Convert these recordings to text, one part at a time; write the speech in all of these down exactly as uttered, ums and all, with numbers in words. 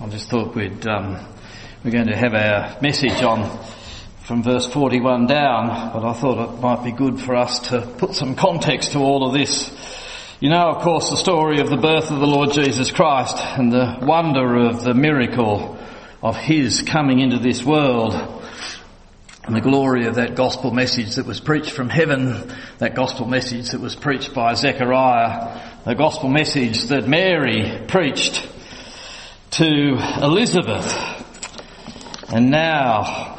I just thought we'd um, we're going to have our message on from verse forty-one down, but I thought it might be good for us to put some context to all of this. You know, of course, the story of the birth of the Lord Jesus Christ and the wonder of the miracle of his coming into this world and the glory of that gospel message that was preached from heaven, that gospel message that was preached by Zechariah, the gospel message that Mary preached to Elizabeth. And now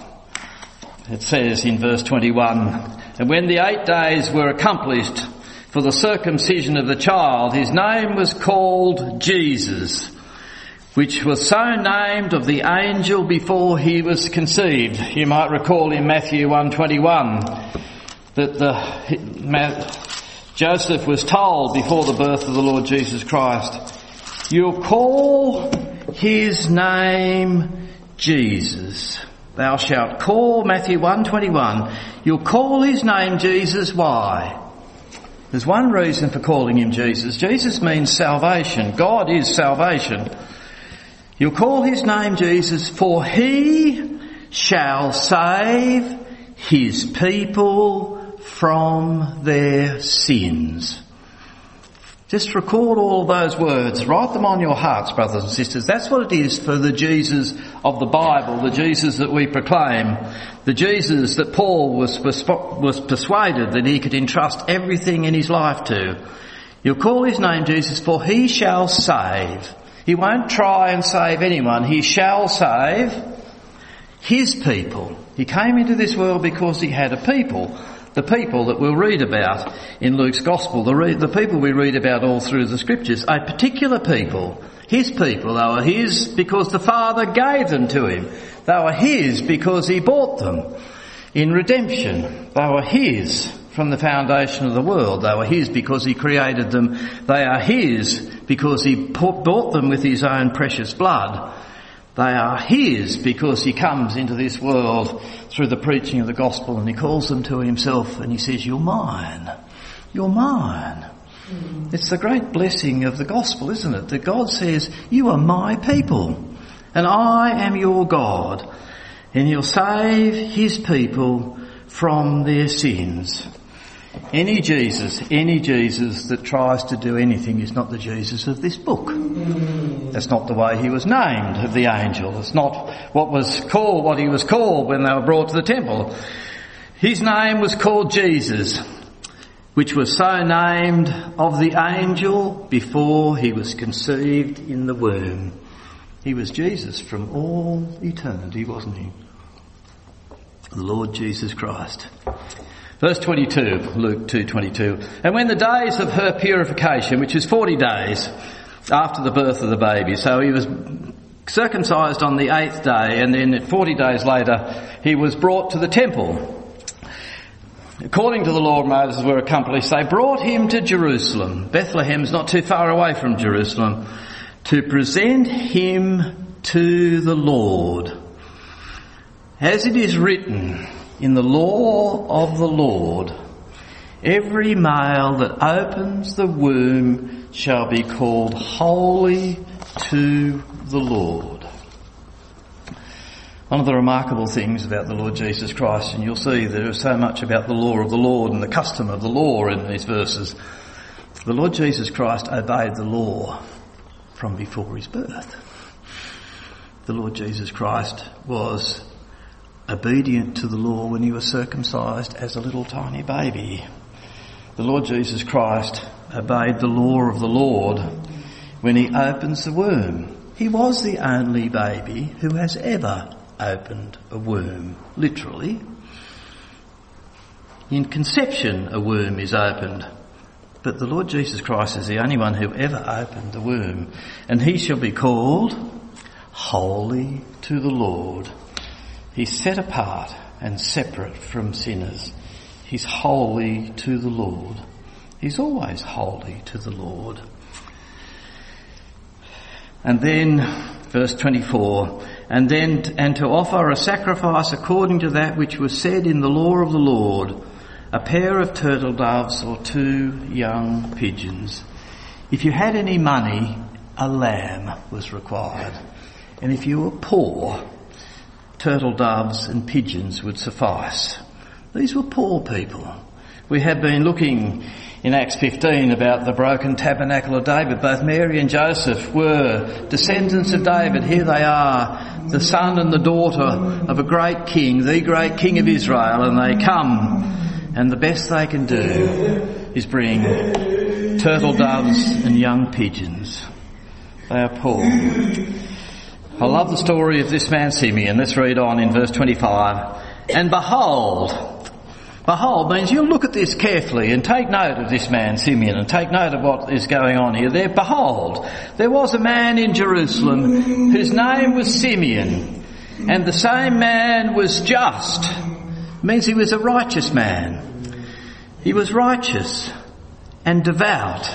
it says in verse twenty-one, and when the eight days were accomplished for the circumcision of the child, his name was called Jesus, which was so named of the angel before he was conceived. You might recall in Matthew one twenty-one that the Joseph was told before the birth of the Lord Jesus Christ, you'll call his name Jesus. Thou shalt call, Matthew one twenty-one, you'll call his name Jesus. Why? There's one reason for calling him Jesus. Jesus means salvation. God is salvation. You'll call his name Jesus, for he shall save his people from their sins. Just record all those words. Write them on your hearts, brothers and sisters. That's what it is for the Jesus of the Bible, the Jesus that we proclaim, the Jesus that Paul was, was persuaded that he could entrust everything in his life to. You'll call his name Jesus, for he shall save. He won't try and save anyone. He shall save his people. He came into this world because he had a people. The people that we'll read about in Luke's Gospel, the, re- the people we read about all through the Scriptures, a particular people, his people. They were his because the Father gave them to him. They were his because he bought them in redemption. They were his from the foundation of the world. They were his because he created them. They are his because he bought them with his own precious blood. They are his because he comes into this world through the preaching of the gospel and he calls them to himself and he says, you're mine. You're mine. Mm. It's the great blessing of the gospel, isn't it? That God says, you are my people and I am your God, and he'll save his people from their sins. Any Jesus, any Jesus that tries to do anything is not the Jesus of this book. That's not the way he was named of the angel. It's not what was called, what he was called when they were brought to the temple. His name was called Jesus, which was so named of the angel before he was conceived in the womb. He was Jesus from all eternity, wasn't he? The Lord Jesus Christ. Verse twenty-two, Luke two twenty-two. And when the days of her purification, which is forty days after the birth of the baby, so he was circumcised on the eighth day, and then forty days later he was brought to the temple. According to the law of Moses were accomplished, they brought him to Jerusalem. Bethlehem's not too far away from Jerusalem, to present him to the Lord. As it is written in the law of the Lord, every male that opens the womb shall be called holy to the Lord. One of the remarkable things about the Lord Jesus Christ, and you'll see there is so much about the law of the Lord and the custom of the law in these verses. The Lord Jesus Christ obeyed the law from before his birth. The Lord Jesus Christ was obedient to the law when he was circumcised as a little tiny baby. The Lord Jesus Christ obeyed the law of the Lord when he opens the womb. He was the only baby who has ever opened a womb, literally. In conception, a womb is opened, but the Lord Jesus Christ is the only one who ever opened the womb, and he shall be called holy to the Lord. He's set apart and separate from sinners. He's holy to the Lord. He's always holy to the Lord. And then, verse twenty-four, and then, and to offer a sacrifice according to that which was said in the law of the Lord, a pair of turtle doves or two young pigeons. If you had any money, a lamb was required. And if you were poor, turtle doves and pigeons would suffice. These were poor people. We have been looking in Acts fifteen about the broken tabernacle of David. Both Mary and Joseph were descendants of David. Here they are, the son and the daughter of a great king, the great king of Israel, and they come, and the best they can do is bring turtle doves and young pigeons. They are poor. I love the story of this man Simeon. Let's read on in verse twenty-five. And behold, Behold means you look at this carefully and take note of this man Simeon and take note of what is going on here. There, behold, there was a man in Jerusalem whose name was Simeon, and the same man was just. It means he was a righteous man. He was righteous and devout.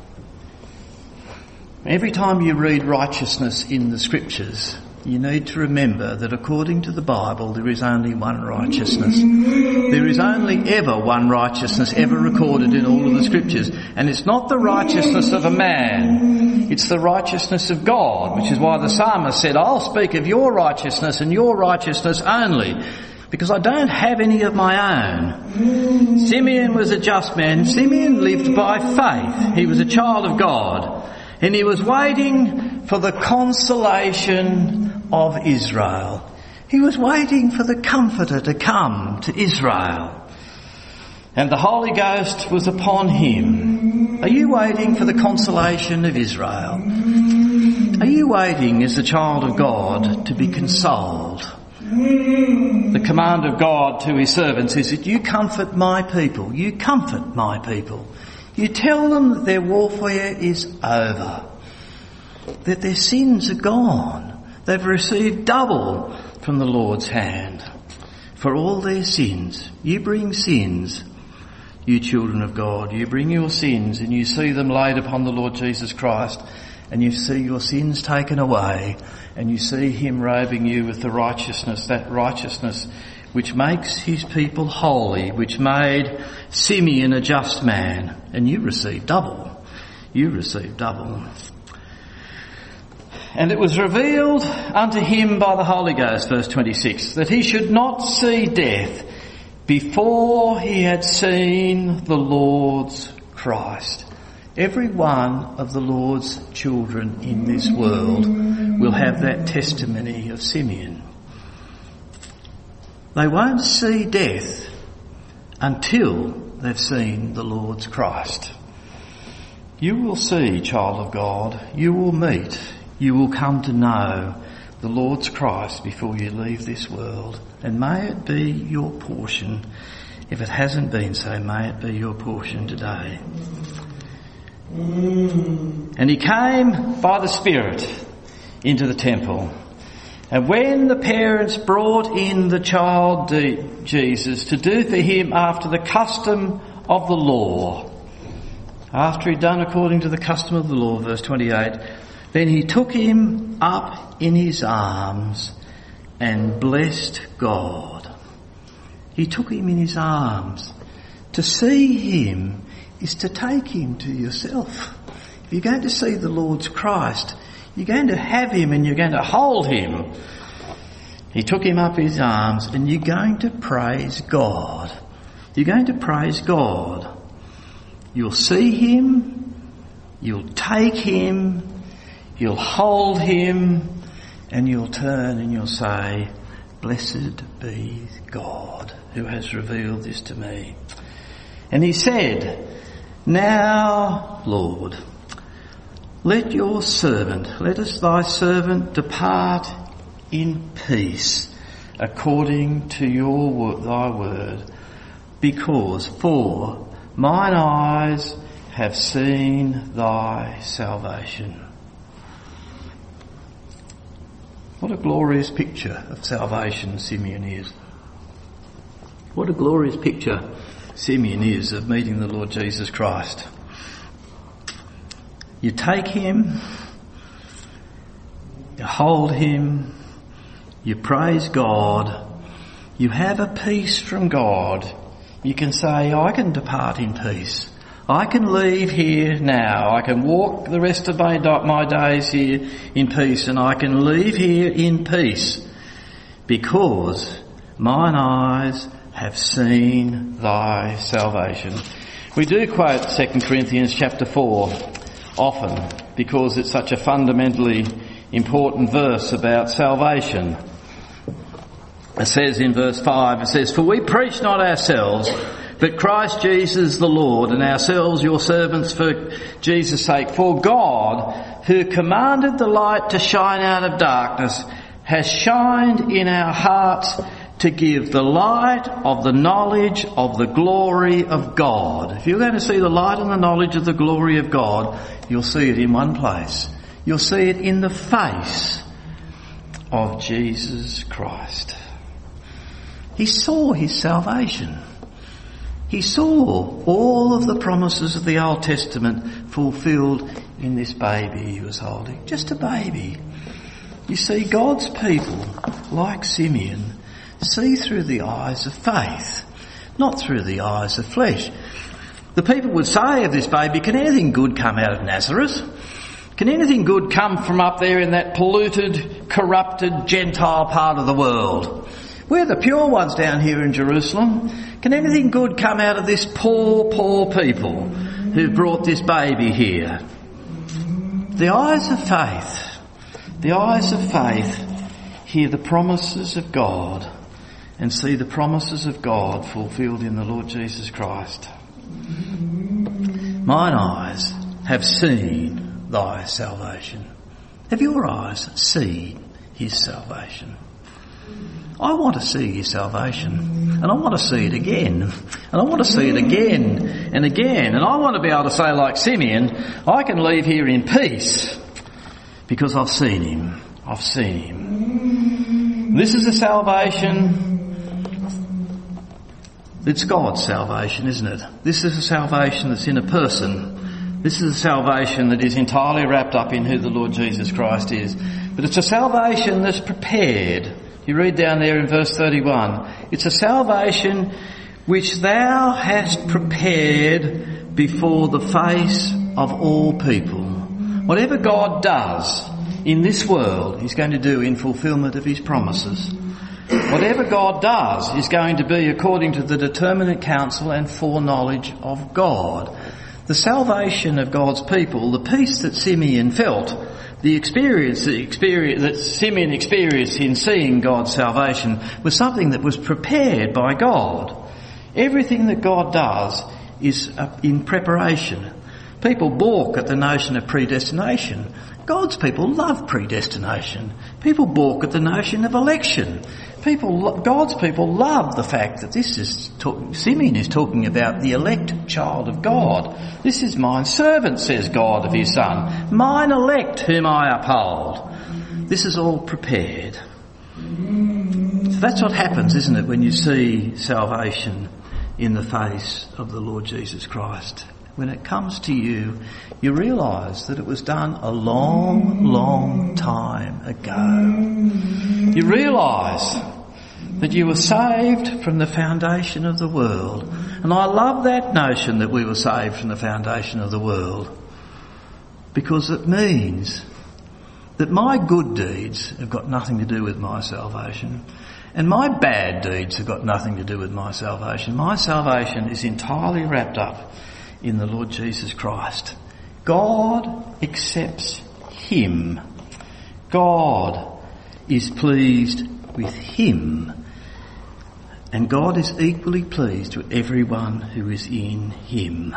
Every time you read righteousness in the scriptures, you need to remember that according to the Bible, there is only one righteousness. There is only ever one righteousness ever recorded in all of the scriptures. And it's not the righteousness of a man. It's the righteousness of God, which is why the psalmist said, I'll speak of your righteousness and your righteousness only, because I don't have any of my own. Simeon was a just man. Simeon lived by faith. He was a child of God. And he was waiting for the consolation of Israel. He was waiting for the Comforter to come to Israel. And the Holy Ghost was upon him. Are you waiting for the consolation of Israel? Are you waiting as a child of God to be consoled? The command of God to his servants is that you comfort my people. You comfort my people. You tell them that their warfare is over, that their sins are gone. They've received double from the Lord's hand for all their sins. You bring sins, you children of God. You bring your sins and you see them laid upon the Lord Jesus Christ, and you see your sins taken away, and you see him robing you with the righteousness, that righteousness which makes his people holy, which made Simeon a just man. And you receive double. You receive double. And it was revealed unto him by the Holy Ghost, verse twenty-six, that he should not see death before he had seen the Lord's Christ. Every one of the Lord's children in this world will have that testimony of Simeon. They won't see death until they've seen the Lord's Christ. You will see, child of God, you will meet, you will come to know the Lord's Christ before you leave this world. And may it be your portion. If it hasn't been so, may it be your portion today. And he came by the Spirit into the temple. And when the parents brought in the child Jesus to do for him after the custom of the law, after he'd done according to the custom of the law, verse twenty-eight, then he took him up in his arms and blessed God. He took him in his arms. To see him is to take him to yourself. If you're going to see the Lord's Christ, you're going to have him and you're going to hold him. He took him up in his arms, and you're going to praise God. You're going to praise God. You'll see him, you'll take him, you'll hold him, and you'll turn and you'll say, blessed be God who has revealed this to me. And he said, now, Lord, let your servant, let us thy servant depart in peace according to your thy word, because for mine eyes have seen thy salvation. What a glorious picture of salvation Simeon is. What a glorious picture Simeon is of meeting the Lord Jesus Christ. You take him, you hold him, you praise God, you have a peace from God. You can say, I can depart in peace. I can leave here now. I can walk the rest of my, my days here in peace, and I can leave here in peace because mine eyes have seen thy salvation. We do quote Second Corinthians chapter four often because it's such a fundamentally important verse about salvation. It says in verse five, it says, "For we preach not ourselves, but Christ Jesus the Lord, and ourselves your servants for Jesus' sake. For God, who commanded the light to shine out of darkness, has shined in our hearts to give the light of the knowledge of the glory of God." If you're going to see the light and the knowledge of the glory of God, you'll see it in one place. You'll see it in the face of Jesus Christ. He saw his salvation. He saw all of the promises of the Old Testament fulfilled in this baby he was holding. Just a baby. You see, God's people, like Simeon, see through the eyes of faith, not through the eyes of flesh. The people would say of this baby, can anything good come out of Nazareth? Can anything good come from up there in that polluted, corrupted, Gentile part of the world? We're the pure ones down here in Jerusalem. Can anything good come out of this poor, poor people who brought this baby here? The eyes of faith, the eyes of faith hear the promises of God and see the promises of God fulfilled in the Lord Jesus Christ. Mine eyes have seen thy salvation. Have your eyes seen his salvation? I want to see his salvation, and I want to see it again, and I want to see it again and again, and I want to be able to say like Simeon, I can leave here in peace because I've seen him. I've seen him. This is a salvation, it's God's salvation, isn't it? This is a salvation that's in a person. This is a salvation that is entirely wrapped up in who the Lord Jesus Christ is. But it's a salvation that's prepared. You read down there in verse thirty-one. It's a salvation which thou hast prepared before the face of all people. Whatever God does in this world, he's going to do in fulfilment of his promises. Whatever God does is going to be according to the determinate counsel and foreknowledge of God. The salvation of God's people, the peace that Simeon felt, the experience, the experience that Simeon experienced in seeing God's salvation was something that was prepared by God. Everything that God does is in preparation. People balk at the notion of predestination. God's people love predestination. People balk at the notion of election. People, God's people love the fact that this is, talk, Simeon is talking about the elect child of God. This is mine servant, says God of his son. Mine elect whom I uphold. This is all prepared. So that's what happens, isn't it, when you see salvation in the face of the Lord Jesus Christ. When it comes to you, you realise that it was done a long, long time ago. You realise that you were saved from the foundation of the world. And I love that notion that we were saved from the foundation of the world, because it means that my good deeds have got nothing to do with my salvation, and my bad deeds have got nothing to do with my salvation. My salvation is entirely wrapped up in the Lord Jesus Christ. God accepts him. God is pleased with him. And God is equally pleased with everyone who is in him.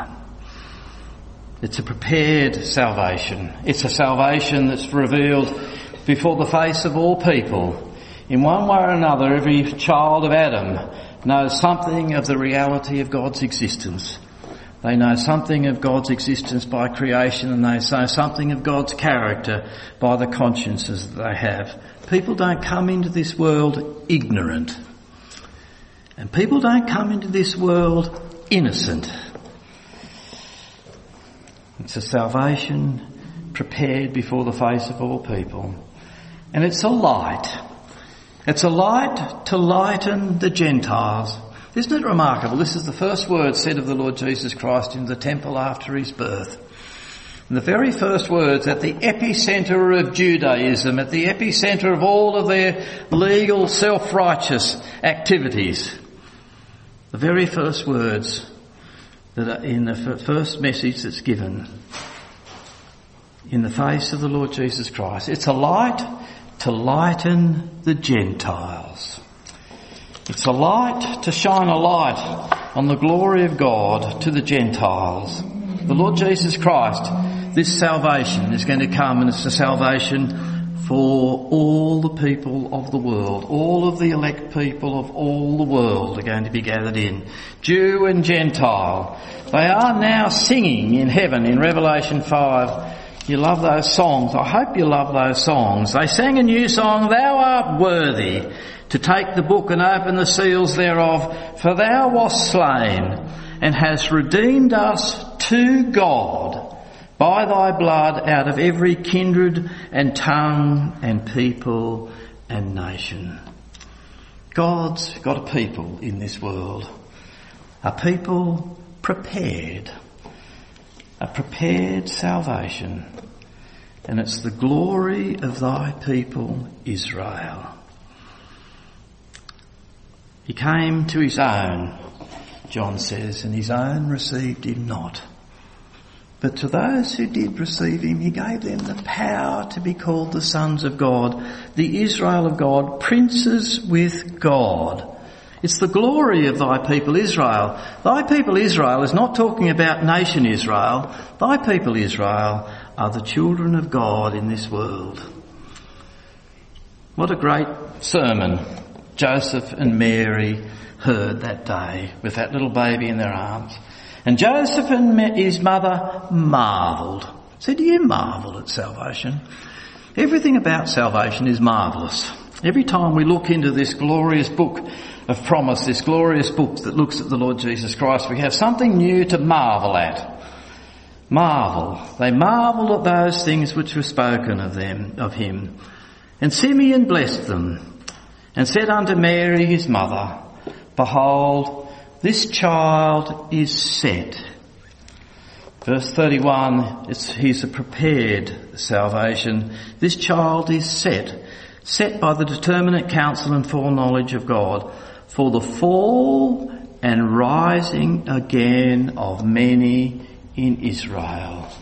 It's a prepared salvation. It's a salvation that's revealed before the face of all people. In one way or another, every child of Adam knows something of the reality of God's existence. They know something of God's existence by creation, and they know something of God's character by the consciences that they have. People don't come into this world ignorant. And people don't come into this world innocent. It's a salvation prepared before the face of all people. And it's a light. It's a light to lighten the Gentiles Isn't it remarkable? This is the first word said of the Lord Jesus Christ in the temple after his birth. And the very first words at the epicentre of Judaism, at the epicentre of all of their legal self-righteous activities. The very first words that are in the first message that's given in the face of the Lord Jesus Christ. It's a light to lighten the Gentiles. It's a light to shine a light on the glory of God to the Gentiles. The Lord Jesus Christ, this salvation is going to come, and it's a salvation for all the people of the world. All of the elect people of all the world are going to be gathered in. Jew and Gentile. They are now singing in heaven in Revelation five. You love those songs. I hope you love those songs. They sang a new song, "Thou art worthy to take the book and open the seals thereof, for thou wast slain and hast redeemed us to God by thy blood out of every kindred and tongue and people and nation." God's got a people in this world, a people prepared, a prepared salvation, and it's the glory of thy people Israel. He came to his own, John says, and his own received him not. But to those who did receive him, he gave them the power to be called the sons of God, the Israel of God, princes with God. It's the glory of thy people Israel. Thy people Israel is not talking about nation Israel. Thy people Israel are the children of God in this world. What a great sermon Joseph and Mary heard that day with that little baby in their arms. And Joseph and his mother marvelled. So do you marvel at salvation? Everything about salvation is marvellous. Every time we look into this glorious book of promise, this glorious book that looks at the Lord Jesus Christ, we have something new to marvel at. Marvel. They marvelled at those things which were spoken of them, of him. And Simeon blessed them and said unto Mary his mother, Behold, this child is set. Verse thirty-one, it's, he's a prepared salvation. This child is set, set by the determinate counsel and foreknowledge of God, for the fall and rising again of many in Israel.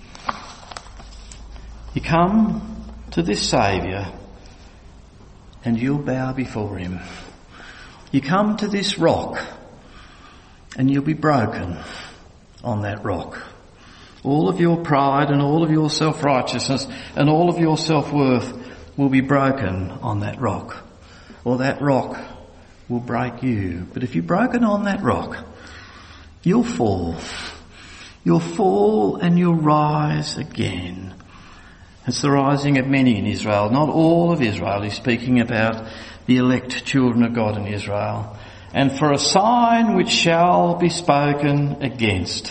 You come to this Saviour and you'll bow before him. You come to this rock and you'll be broken on that rock. All of your pride and all of your self-righteousness and all of your self-worth will be broken on that rock, or that rock will break you. But if you're broken on that rock, you'll fall. You'll fall and you'll rise again. It's the rising of many in Israel. Not all of Israel. He's speaking about the elect children of God in Israel. And for a sign which shall be spoken against.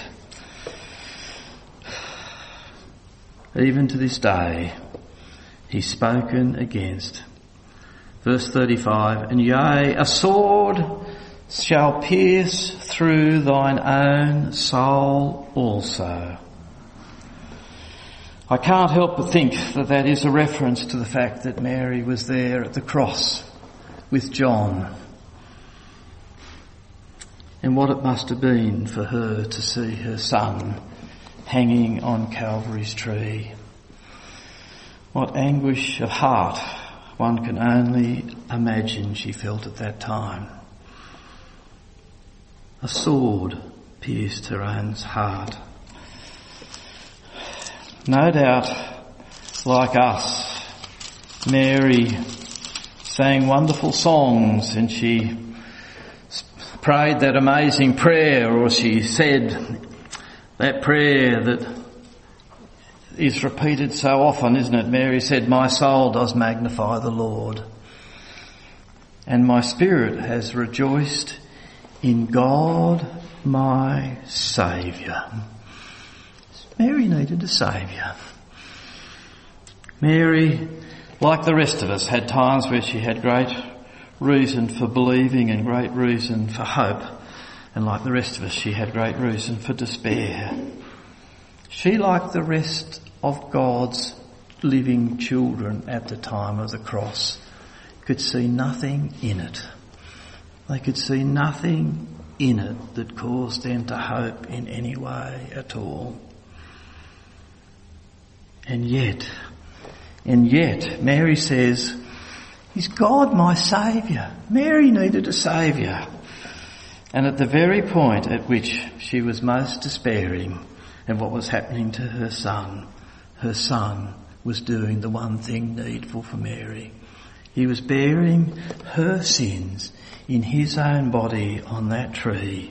Even to this day, he's spoken against. Verse thirty-five, and yea, a sword shall pierce through thine own soul also. I can't help but think that that is a reference to the fact that Mary was there at the cross with John. And what it must have been for her to see her son hanging on Calvary's tree. What anguish of heart one can only imagine she felt at that time. A sword pierced her own heart. No doubt, like us, Mary sang wonderful songs and she prayed that amazing prayer, or she said that prayer that is repeated so often, isn't it? Mary said, my soul does magnify the Lord, and my spirit has rejoiced in God my Saviour. Mary needed a Saviour. Mary, like the rest of us, had times where she had great reason for believing and great reason for hope. And like the rest of us, she had great reason for despair. She, like the rest of God's living children at the time of the cross, could see nothing in it. They could see nothing in it that caused them to hope in any way at all. And yet, and yet, Mary says, "Is God my saviour?" Mary needed a saviour. And at the very point at which she was most despairing of what was happening to her son, her son was doing the one thing needful for Mary. He was bearing her sins in his own body on that tree.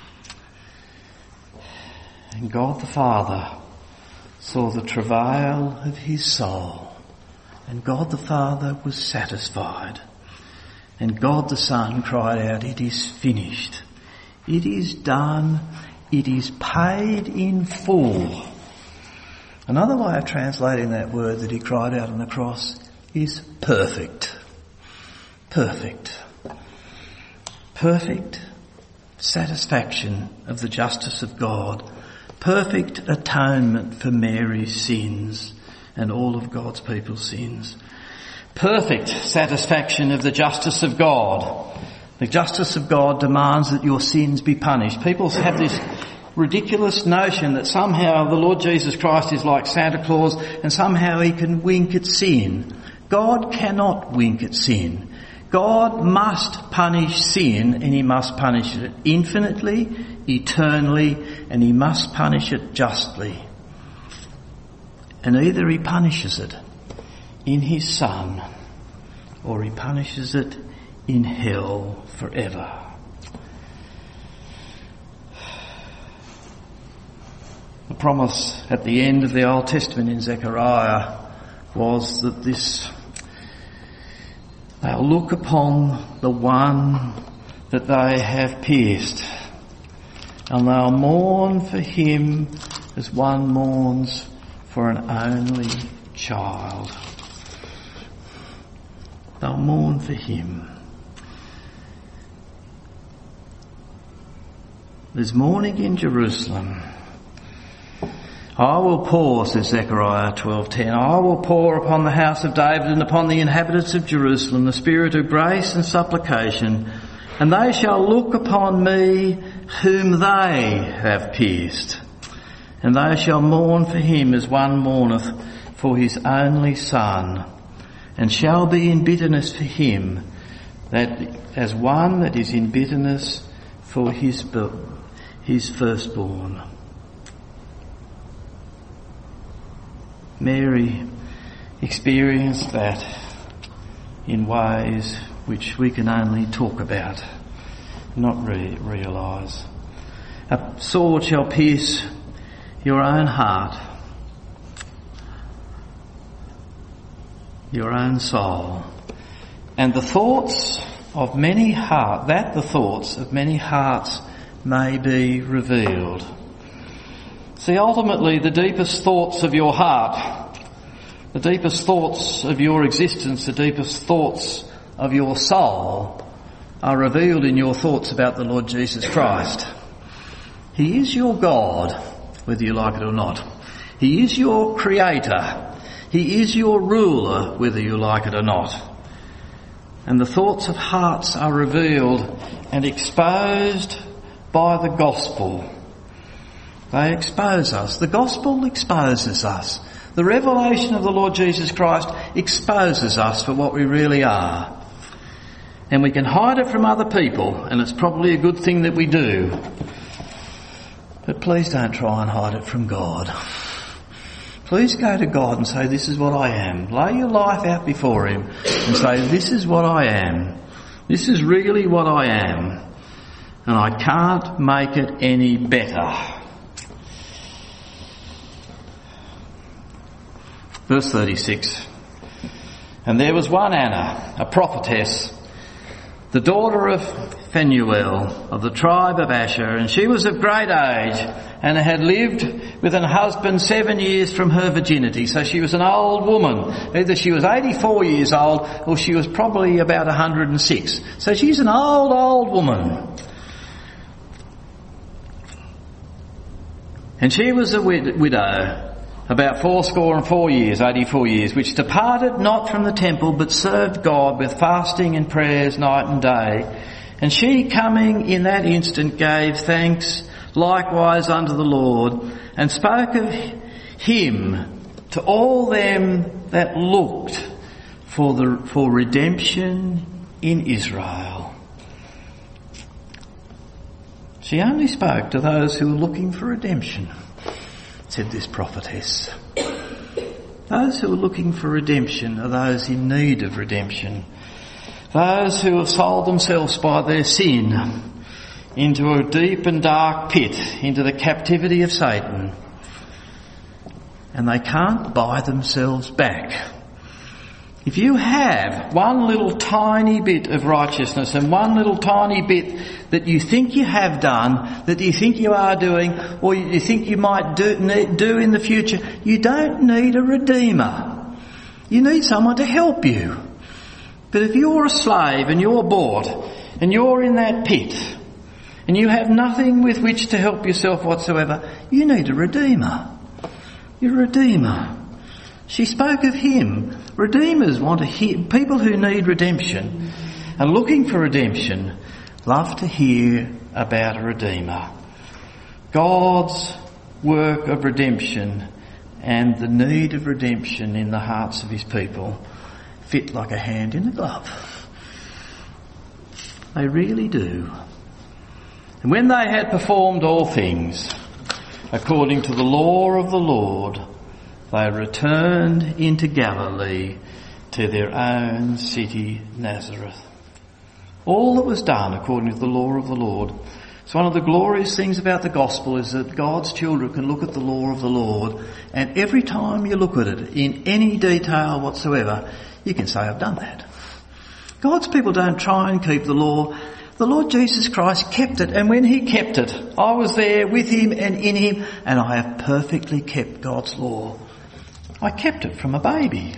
And God the Father saw the travail of his soul, and God the Father was satisfied. And God the Son cried out, "It is finished. It is done. It is paid in full." Another way of translating that word that he cried out on the cross is perfect. Perfect. Perfect satisfaction of the justice of God. Perfect atonement for Mary's sins and all of God's people's sins. Perfect satisfaction of the justice of God. The justice of God demands that your sins be punished. People have this ridiculous notion that somehow the Lord Jesus Christ is like Santa Claus and somehow he can wink at sin. God cannot wink at sin. God must punish sin, and he must punish it infinitely, eternally, and he must punish it justly. And either he punishes it in his Son, or he punishes it in hell forever. The promise at the end of the Old Testament in Zechariah was that this, they'll look upon the one that they have pierced, and they'll mourn for him as one mourns for an only child. They'll mourn for him. There's mourning in Jerusalem. "I will pour," says Zechariah twelve ten, "I will pour upon the house of David and upon the inhabitants of Jerusalem the spirit of grace and supplication, and they shall look upon me whom they have pierced, and they shall mourn for him as one mourneth for his only son, and shall be in bitterness for him, that as one that is in bitterness for his his firstborn." Mary experienced that in ways which we can only talk about, not re- realise. "A sword shall pierce your own heart, your own soul, and the thoughts of many heart, that the thoughts of many hearts may be revealed." See, ultimately the deepest thoughts of your heart, the deepest thoughts of your existence, the deepest thoughts of your soul are revealed in your thoughts about the Lord Jesus Christ. He is your God, whether you like it or not. He is your creator. He is your ruler, whether you like it or not. And the thoughts of hearts are revealed and exposed by the gospel. They expose us. The gospel exposes us. The revelation of the Lord Jesus Christ exposes us for what we really are. And we can hide it from other people, and it's probably a good thing that we do. But please don't try and hide it from God. Please go to God and say, "This is what I am." Lay your life out before him and say, "This is what I am. This is really what I am. And I can't make it any better." Verse thirty-six. "And there was one Anna, a prophetess, the daughter of Phanuel of the tribe of Asher, and she was of great age and had lived with an husband seven years from her virginity. So she was an old woman. Either she was eighty-four years old or she was probably about one hundred and six. So she's an old, old woman. And she was a wid- widow, about fourscore and four years, eighty-four years, which departed not from the temple, but served God with fasting and prayers night and day. And she, coming in that instant, gave thanks likewise unto the Lord, and spoke of him to all them that looked for the for redemption in Israel. She only spoke to those who were looking for redemption, said this prophetess. Those who are looking for redemption are those in need of redemption. Those who have sold themselves by their sin into a deep and dark pit, into the captivity of Satan. And they can't buy themselves back. If you have one little tiny bit of righteousness and one little tiny bit that you think you have done, that you think you are doing, or you think you might do, do in the future, you don't need a redeemer. You need someone to help you. But if you're a slave and you're bought and you're in that pit and you have nothing with which to help yourself whatsoever, you need a redeemer. You're a redeemer. She spoke of him. Redeemers want to hear, people who need redemption and looking for redemption love to hear about a redeemer. God's work of redemption and the need of redemption in the hearts of his people fit like a hand in a glove. They really do. And when they had performed all things according to the law of the Lord, they returned into Galilee to their own city, Nazareth. All that was done according to the law of the Lord. So one of the glorious things about the gospel is that God's children can look at the law of the Lord, and every time you look at it in any detail whatsoever, you can say, I've done that. God's people don't try and keep the law. The Lord Jesus Christ kept it, and when he kept it, I was there with him and in him, and I have perfectly kept God's law. I kept it from a baby.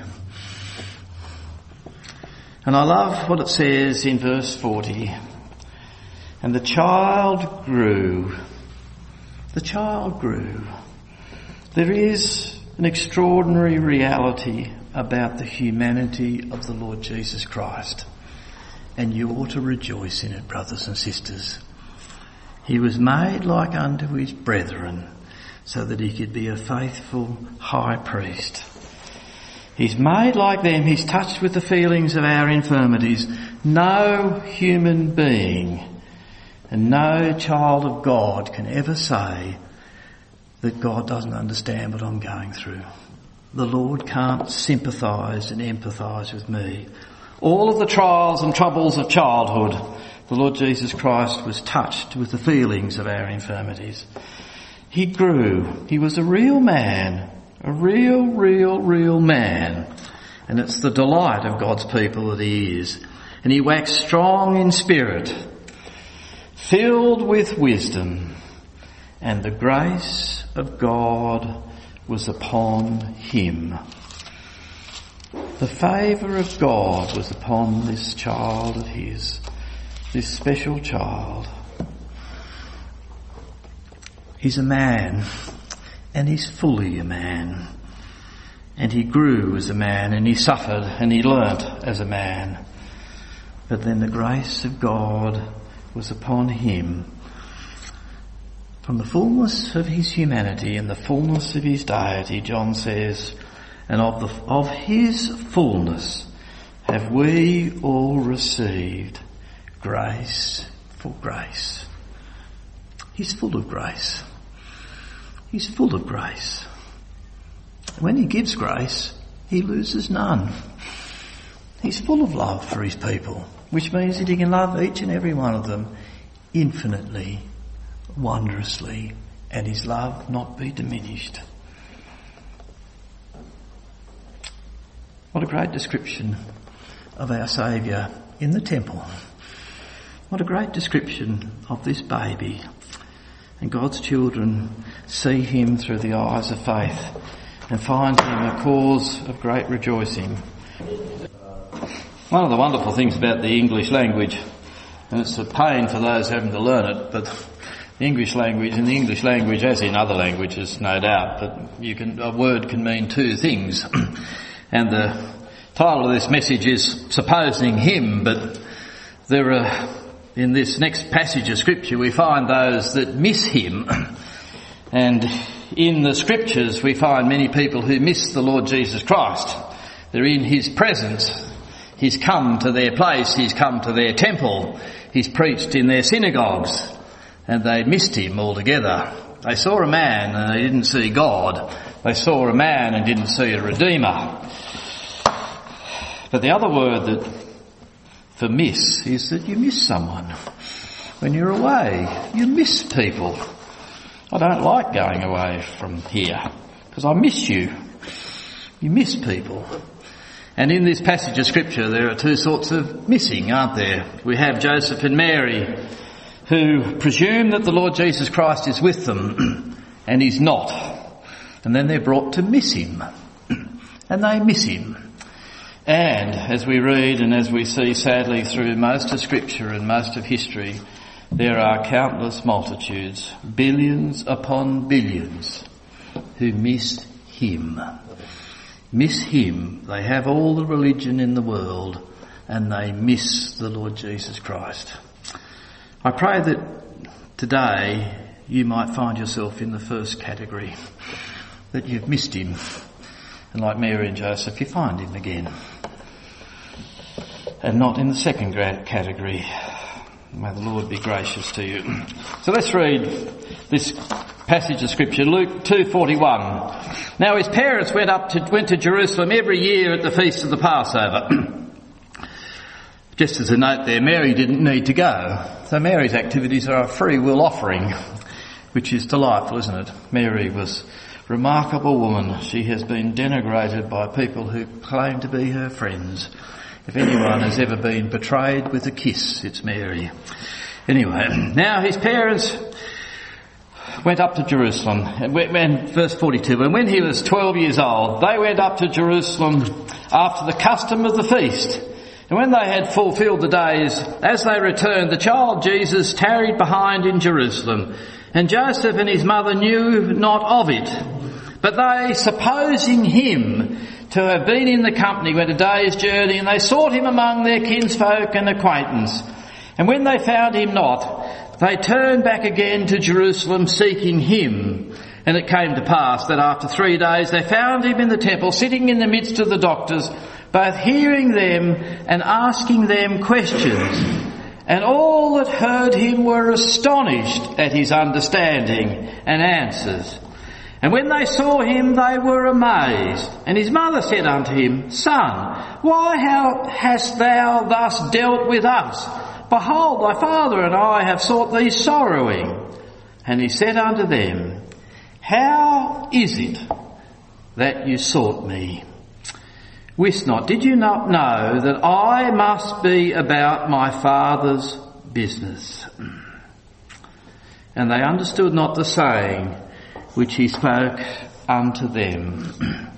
And I love what it says in verse forty. And the child grew. The child grew. There is an extraordinary reality about the humanity of the Lord Jesus Christ. And you ought to rejoice in it, brothers and sisters. He was made like unto his brethren, so that he could be a faithful high priest. He's made like them. He's touched with the feelings of our infirmities. No human being and no child of God can ever say that God doesn't understand what I'm going through. The Lord can't sympathise and empathise with me. All of the trials and troubles of childhood, the Lord Jesus Christ was touched with the feelings of our infirmities. He grew. He was a real man, a real, real, real man. And it's the delight of God's people that he is. And he waxed strong in spirit, filled with wisdom, and the grace of God was upon him. The favour of God was upon this child of his, this special child. He's a man, and he's fully a man. And he grew as a man, and he suffered, and he learnt as a man. But then the grace of God was upon him. From the fullness of his humanity and the fullness of his deity, John says, and of the of his fullness have we all received grace for grace. He's full of grace. He's full of grace. When he gives grace, he loses none. He's full of love for his people, which means that he can love each and every one of them infinitely, wondrously, and his love not be diminished. What a great description of our Saviour in the temple. What a great description of this baby. And God's children see him through the eyes of faith and find him a cause of great rejoicing. One of the wonderful things about the English language, and it's a pain for those having to learn it, but the English language, in the English language, as in other languages, no doubt, but you can, a word can mean two things. And the title of this message is Supposing Him, but there are, in this next passage of Scripture, we find those that miss him. And in the Scriptures, we find many people who miss the Lord Jesus Christ. They're in his presence. He's come to their place. He's come to their temple. He's preached in their synagogues. And they missed him altogether. They saw a man and they didn't see God. They saw a man and didn't see a Redeemer. But the other word that for miss is that you miss someone. When you're away, you miss people. I don't like going away from here because I miss you. You miss people. And in this passage of Scripture there are two sorts of missing, aren't there? We have Joseph and Mary, who presume that the Lord Jesus Christ is with them, and he's not. And then they're brought to miss him. And they miss him. And as we read and as we see sadly through most of Scripture and most of history, there are countless multitudes, billions upon billions, who miss him. Miss him. They have all the religion in the world and they miss the Lord Jesus Christ. I pray that today you might find yourself in the first category, that you've missed him, and like Mary and Joseph, you find him again, and not in the second category. May the Lord be gracious to you. So let's read this passage of Scripture, Luke two forty-one. Now his parents went up to went to Jerusalem every year at the feast of the Passover. Just as a note there, Mary didn't need to go. So Mary's activities are a free will offering, which is delightful, isn't it? Mary was a remarkable woman. She has been denigrated by people who claim to be her friends. If anyone has ever been betrayed with a kiss, it's Mary. Anyway, now his parents went up to Jerusalem. And when, verse forty-two, and when he was twelve years old, they went up to Jerusalem after the custom of the feast. And when they had fulfilled the days, as they returned, the child Jesus tarried behind in Jerusalem. And Joseph and his mother knew not of it. But they, supposing him to have been in the company, went a day's journey, and they sought him among their kinsfolk and acquaintance. And when they found him not, they turned back again to Jerusalem seeking him. And it came to pass that after three days they found him in the temple, sitting in the midst of the doctors, both hearing them and asking them questions. And all that heard him were astonished at his understanding and answers. And when they saw him, they were amazed. And his mother said unto him, Son, why how hast thou thus dealt with us? Behold, thy father and I have sought thee sorrowing. And he said unto them, How is it that you sought me? Wist not, did you not know that I must be about my Father's business? And they understood not the saying which he spoke unto them.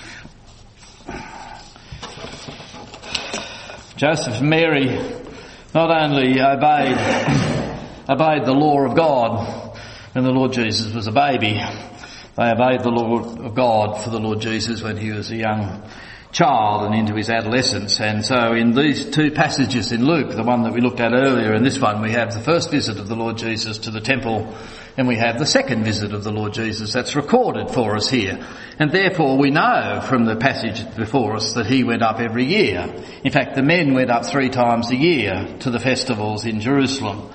Joseph and Mary not only obeyed, obeyed the law of God when the Lord Jesus was a baby, they obeyed the law of God for the Lord Jesus when he was a young child and into his adolescence. And so in these two passages in Luke, the one that we looked at earlier and this one, we have the first visit of the Lord Jesus to the temple, and we have the second visit of the Lord Jesus that's recorded for us here. And therefore we know from the passage before us that he went up every year. In fact, the men went up three times a year to the festivals in Jerusalem.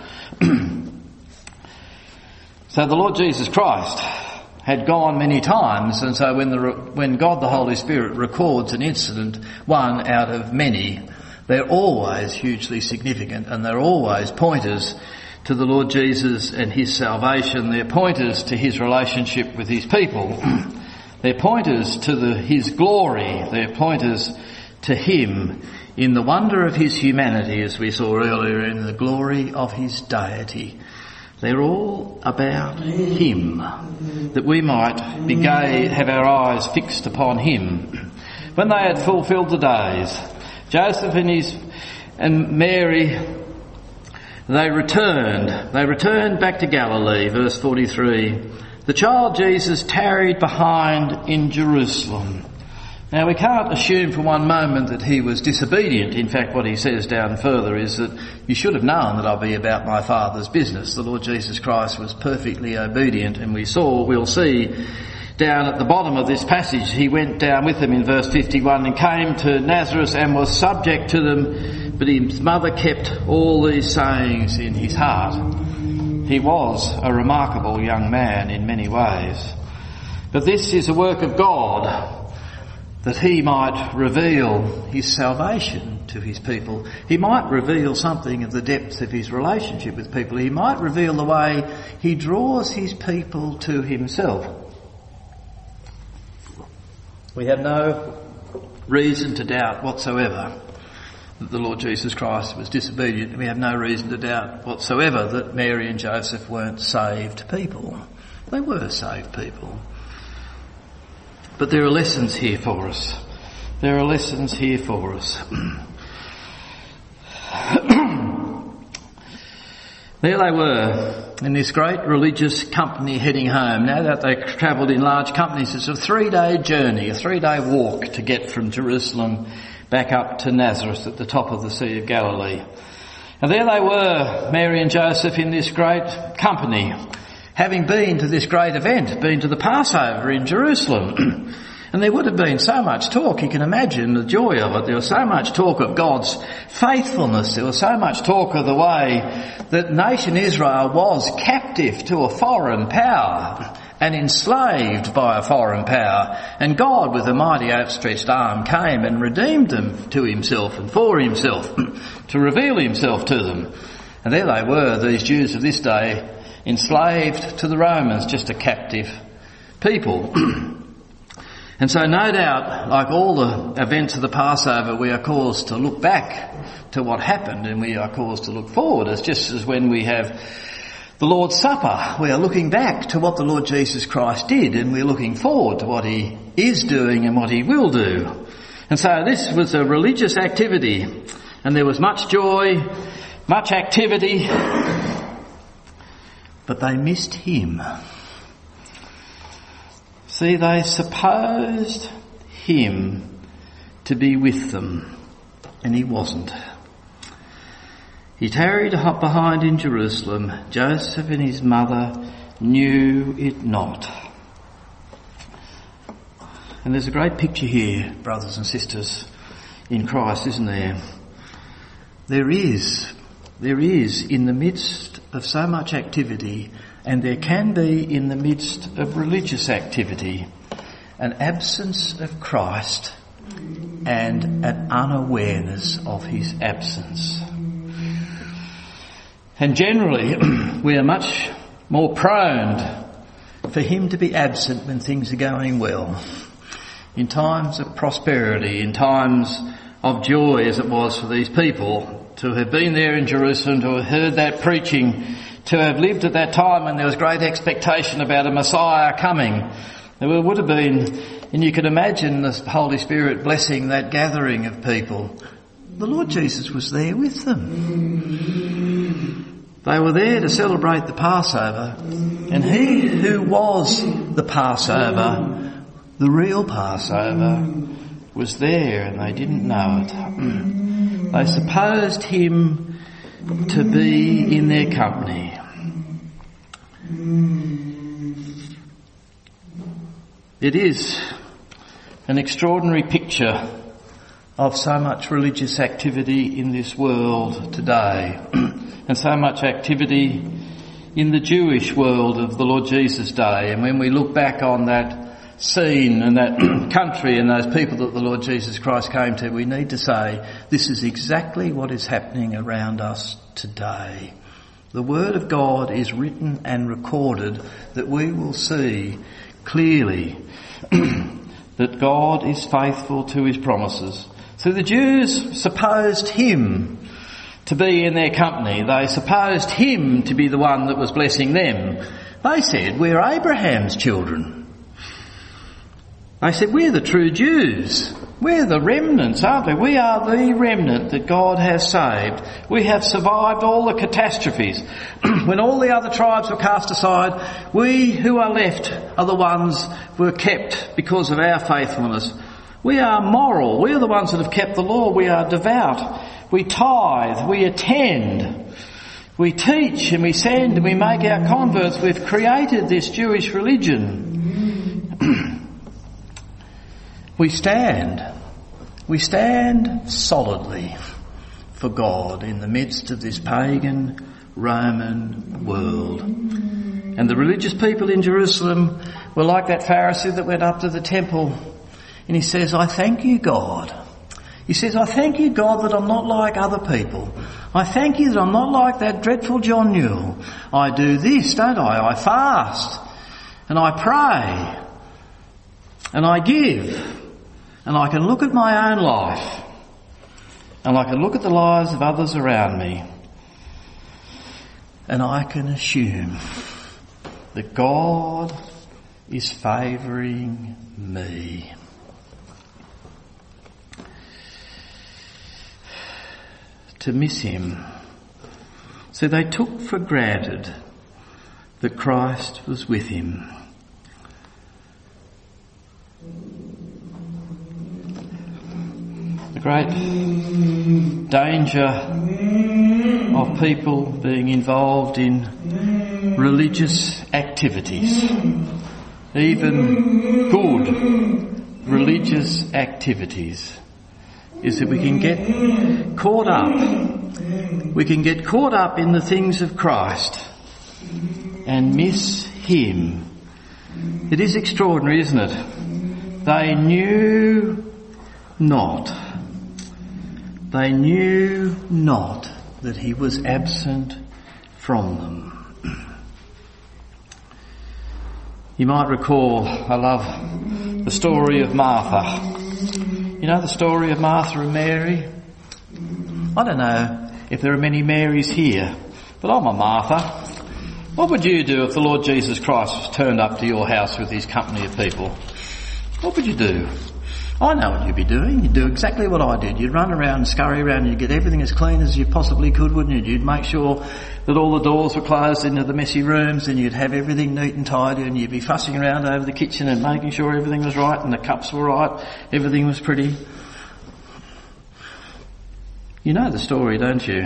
So the Lord Jesus Christ had gone many times, and so when the when God the Holy Spirit records an incident, one out of many, they're always hugely significant, and they're always pointers to the Lord Jesus and his salvation. They're pointers to his relationship with his people. They're pointers to the, his glory. They're pointers to him in the wonder of his humanity, as we saw earlier, in the glory of his deity. They're all about him, that we might be gay, have our eyes fixed upon him. When they had fulfilled the days, Joseph and his and Mary, they returned. They returned back to Galilee, verse forty-three. The child Jesus tarried behind in Jerusalem. Now, we can't assume for one moment that he was disobedient. In fact, what he says down further is that you should have known that I'll be about my Father's business. The Lord Jesus Christ was perfectly obedient, and we saw, we'll see down at the bottom of this passage, he went down with them in verse fifty-one and came to Nazareth and was subject to them, but his mother kept all these sayings in his heart. He was a remarkable young man in many ways. But this is a work of God, that he might reveal his salvation to his people. He might reveal something of the depth of his relationship with people. He might reveal the way he draws his people to himself. We have no reason to doubt whatsoever that the Lord Jesus Christ was disobedient. We have no reason to doubt whatsoever that Mary and Joseph weren't saved people. They were saved people. But there are lessons here for us. There are lessons here for us. There they were in this great religious company heading home. Now that they travelled in large companies, it's a three-day journey, a three-day walk to get from Jerusalem back up to Nazareth at the top of the Sea of Galilee. And there they were, Mary and Joseph, in this great company, having been to this great event, been to the Passover in Jerusalem. And there would have been so much talk, you can imagine the joy of it. There was so much talk of God's faithfulness. There was so much talk of the way that nation Israel was captive to a foreign power and enslaved by a foreign power. And God, with a mighty outstretched arm, came and redeemed them to himself and for himself, to reveal himself to them. And there they were, these Jews of this day, enslaved to the Romans, just a captive people. And so no doubt, like all the events of the Passover, we are caused to look back to what happened, and we are caused to look forward, as just as when we have the Lord's Supper, we are looking back to what the Lord Jesus Christ did, and we're looking forward to what he is doing and what he will do. And so this was a religious activity, and there was much joy, much activity, but they missed him. See, they supposed him to be with them, and he wasn't. He tarried behind in Jerusalem. Joseph and his mother knew it not. And there's a great picture here, brothers and sisters, in Christ, isn't there? There is, there is in the midst of so much activity, and there can be in the midst of religious activity, an absence of Christ and an unawareness of his absence. And generally, we are much more prone for him to be absent when things are going well. In times of prosperity, in times of joy, as it was for these people, to have been there in Jerusalem, to have heard that preaching, to have lived at that time when there was great expectation about a Messiah coming. There would have been, and you can imagine the Holy Spirit blessing that gathering of people. The Lord Jesus was there with them. They were there to celebrate the Passover, and he who was the Passover, the real Passover, was there, and they didn't know it. They supposed him to be in their company. It is an extraordinary picture of so much religious activity in this world today, and so much activity in the Jewish world of the Lord Jesus' day. And when we look back on that scene and that country and those people that the Lord Jesus Christ came to, we need to say this is exactly what is happening around us today. The Word of God is written and recorded that we will see clearly that God is faithful to his promises. So the Jews supposed him to be in their company. They supposed him to be the one that was blessing them. They said, we're Abraham's children. They said, we're the true Jews. We're the remnants, aren't we? We are the remnant that God has saved. We have survived all the catastrophes. When all the other tribes were cast aside, we who are left are the ones who were kept because of our faithfulness. We are moral. We are the ones that have kept the law. We are devout. We tithe. We attend. We teach and we send and we make our converts. We've created this Jewish religion. We stand. We stand solidly for God in the midst of this pagan Roman world. And the religious people in Jerusalem were like that Pharisee that went up to the temple and he says, I thank you, God. He says, I thank you, God, that I'm not like other people. I thank you that I'm not like that dreadful John Newell. I do this, don't I? I fast and I pray and I give. And I can look at my own life and I can look at the lives of others around me and I can assume that God is favouring me. To miss him. So they took for granted that Christ was with him. The great danger of people being involved in religious activities, even good religious activities, is that we can get caught up. We can get caught up in the things of Christ and miss him. It is extraordinary, isn't it? They knew not. They knew not that he was absent from them. You might recall, I love the story of Martha. You know the story of Martha and Mary? I don't know if there are many Marys here, but I'm a Martha. What would you do if the Lord Jesus Christ turned up to your house with his company of people? What would you do? I know what you'd be doing. You'd do exactly what I did. You'd run around and scurry around and you'd get everything as clean as you possibly could, wouldn't you? You'd make sure that all the doors were closed into the messy rooms and you'd have everything neat and tidy and you'd be fussing around over the kitchen and making sure everything was right and the cups were right, everything was pretty. You know the story, don't you?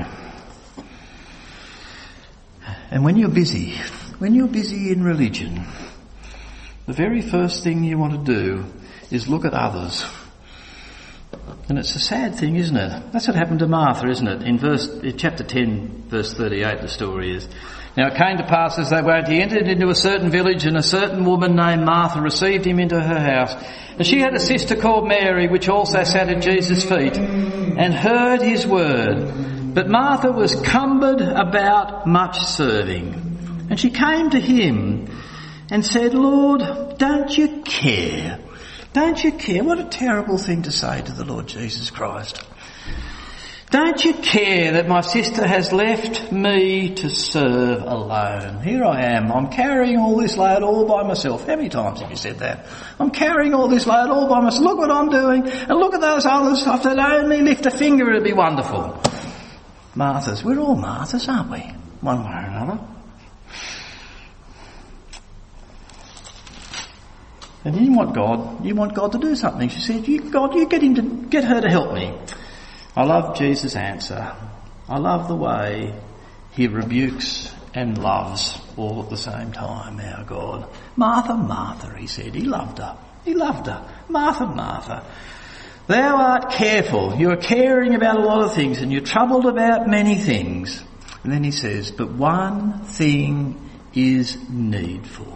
And when you're busy, when you're busy in religion, the very first thing you want to do is look at others. And it's a sad thing, isn't it? That's what happened to Martha, isn't it? In verse, in chapter ten, verse thirty-eight, the story is, now it came to pass as they went, he entered into a certain village, and a certain woman named Martha received him into her house. And she had a sister called Mary, which also sat at Jesus' feet, and heard his word. But Martha was cumbered about much serving. And she came to him and said, Lord, don't you care? Don't you care? What a terrible thing to say to the Lord Jesus Christ. Don't you care that my sister has left me to serve alone? Here I am. I'm carrying all this load all by myself. How many times have you said that? I'm carrying all this load all by myself. Look what I'm doing. And look at those others. If they'd only lift a finger, it'd be wonderful. Marthas. We're all Marthas, aren't we? One way or another. And you want God, you want God to do something. She said, you, God, you get him to, get her to help me. I love Jesus' answer. I love the way he rebukes and loves all at the same time, our God. Martha, Martha, he said. He loved her. He loved her. Martha, Martha. Thou art careful. You are caring about a lot of things and you're troubled about many things. And then he says, but one thing is needful.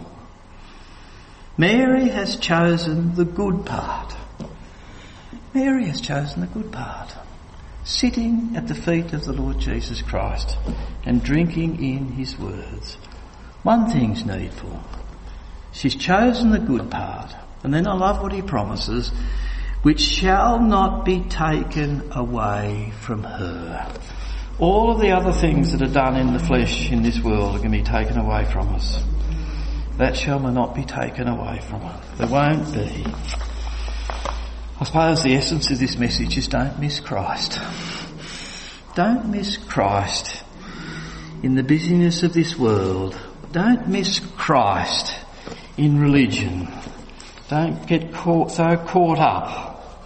Mary has chosen the good part. Mary has chosen the good part. Sitting at the feet of the Lord Jesus Christ and drinking in his words. One thing's needful. She's chosen the good part. And then I love what he promises. which shall not be taken away from her. All of the other things that are done in the flesh in this world are going to be taken away from us. That shall not be taken away from her. There won't be. I suppose the essence of this message is don't miss Christ. Don't miss Christ in the busyness of this world. Don't miss Christ in religion. Don't get caught, so caught up.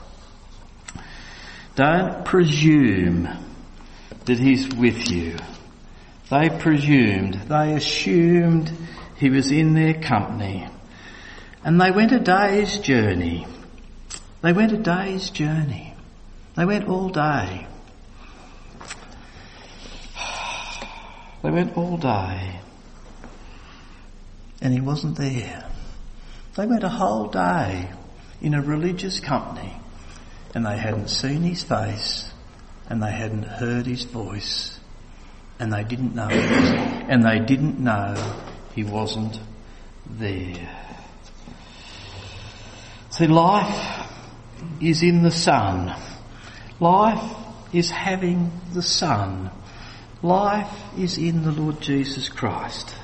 Don't presume that he's with you. They presumed, they assumed he was in their company. And they went a day's journey. They went a day's journey. They went all day. They went all day. And he wasn't there. They went a whole day in a religious company and they hadn't seen his face and they hadn't heard his voice and they didn't know he was, and they didn't know he wasn't there. See, life is in the Son. Life is having the Son. Life is in the Lord Jesus Christ.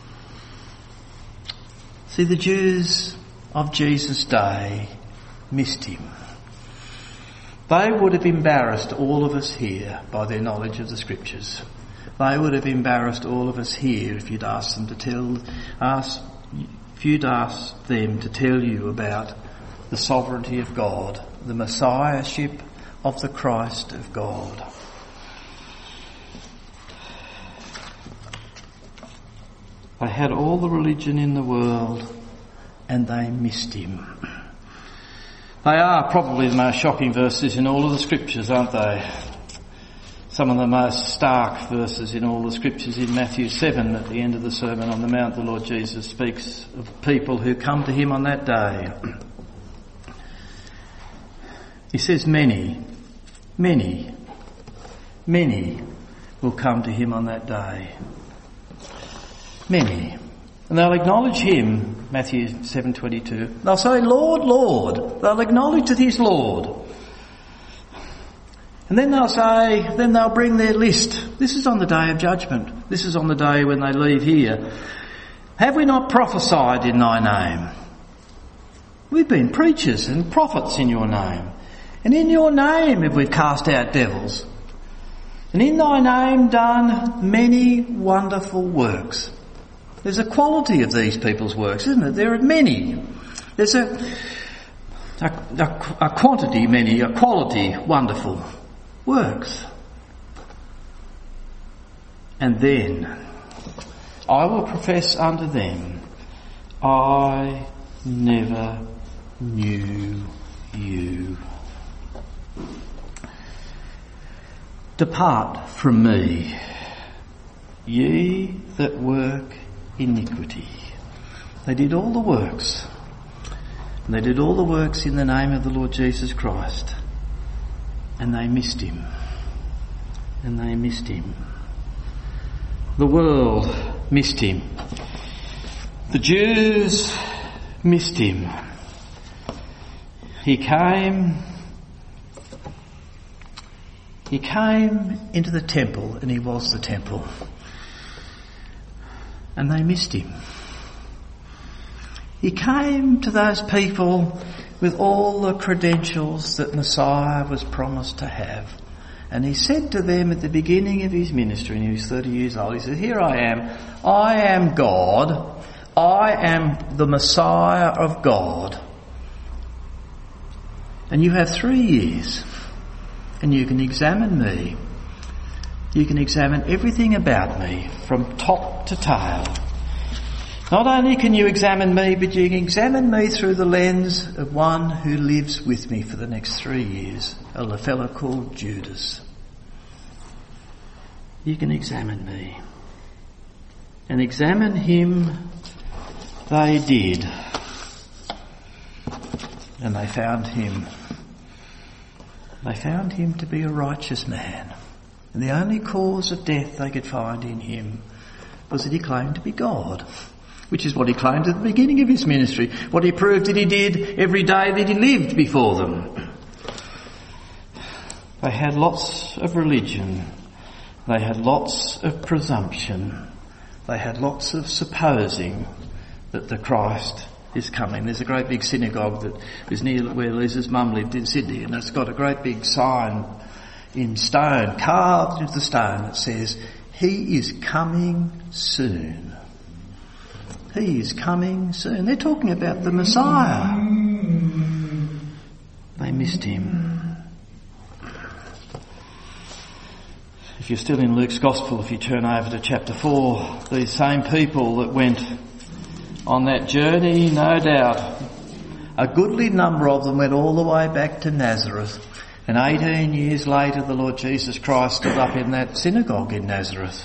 See, the Jews of Jesus' day missed him. They would have embarrassed all of us here by their knowledge of the Scriptures. They would have embarrassed all of us here if you'd asked them to tell, ask, if you'd asked them to tell you about the sovereignty of God, the Messiahship of the Christ of God. They had all the religion in the world and they missed him. They are probably the most shocking verses in all of the Scriptures, aren't they? Some of the most stark verses in all the Scriptures. In Matthew seven, at the end of the Sermon on the Mount, the Lord Jesus speaks of people who come to him on that day. He says many, many, many will come to him on that day. Many. And they'll acknowledge him, Matthew seven twenty-two. They'll say, Lord, Lord. They'll acknowledge that he's Lord. And then they'll say, then they'll bring their list. This is on the day of judgment. This is on the day when they leave here. Have we not prophesied in thy name? We've been preachers and prophets in your name. And in your name have we cast out devils. And in thy name done many wonderful works. There's a quality of these people's works, isn't it? There are many. There's a, a, a, a quantity, many, a quality, wonderful works. And then I will profess unto them, I never knew you. Depart from me, ye that work iniquity. They did all the works. And they did all the works in the name of the Lord Jesus Christ. And they missed him. And they missed him. The world missed him. The Jews missed him. He came, he came into the temple and he was the temple. And they missed him. He came to those people with all the credentials that Messiah was promised to have. And he said to them at the beginning of his ministry, and he was thirty years old, he said, here I am, I am God, I am the Messiah of God. And you have three years, and you can examine me. You can examine everything about me from top to tail. Not only can you examine me, but you can examine me through the lens of one who lives with me for the next three years, a fellow called Judas. You can examine me. And examine him they did. And they found him. They found him to be a righteous man. And the only cause of death they could find in him was that he claimed to be God, which is what he claimed at the beginning of his ministry, what he proved that he did every day that he lived before them. They had lots of religion. They had lots of presumption. They had lots of supposing that the Christ is coming. There's a great big synagogue that is near where Lisa's mum lived in Sydney, and it's got a great big sign in stone, carved into the stone, that says, "He is coming soon." He is coming soon. They're talking about the Messiah. They missed him. If you're still in Luke's Gospel, if you turn over to chapter four, these same people that went on that journey, no doubt, a goodly number of them went all the way back to Nazareth. And eighteen years later, the Lord Jesus Christ stood up in that synagogue in Nazareth.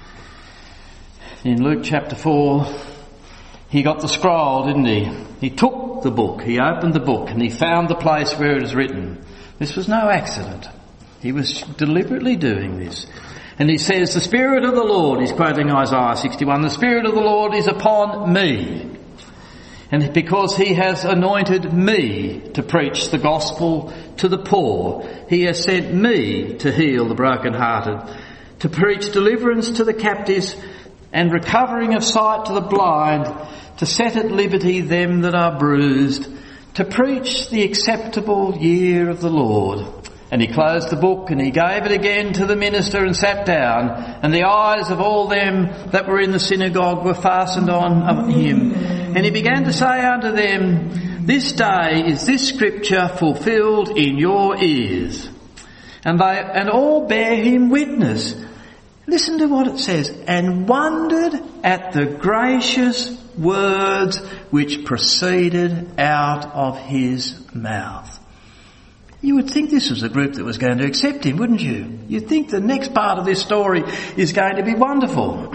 In Luke chapter four, he got the scroll, didn't he? He took the book, he opened the book, and he found the place where it is written. This was no accident. He was deliberately doing this. And he says, "The Spirit of the Lord," he's quoting Isaiah sixty-one, "the Spirit of the Lord is upon me. And because he has anointed me to preach the gospel to the poor, he has sent me to heal the brokenhearted, to preach deliverance to the captives and recovering of sight to the blind, to set at liberty them that are bruised, to preach the acceptable year of the Lord." And he closed the book and he gave it again to the minister and sat down. And the eyes of all them that were in the synagogue were fastened on him. And he began to say unto them, "This day is this scripture fulfilled in your ears." And they, and all bear him witness. Listen to what it says. "And wondered at the gracious words which proceeded out of his mouth." You would think this was a group that was going to accept him, wouldn't you? You'd think the next part of this story is going to be wonderful.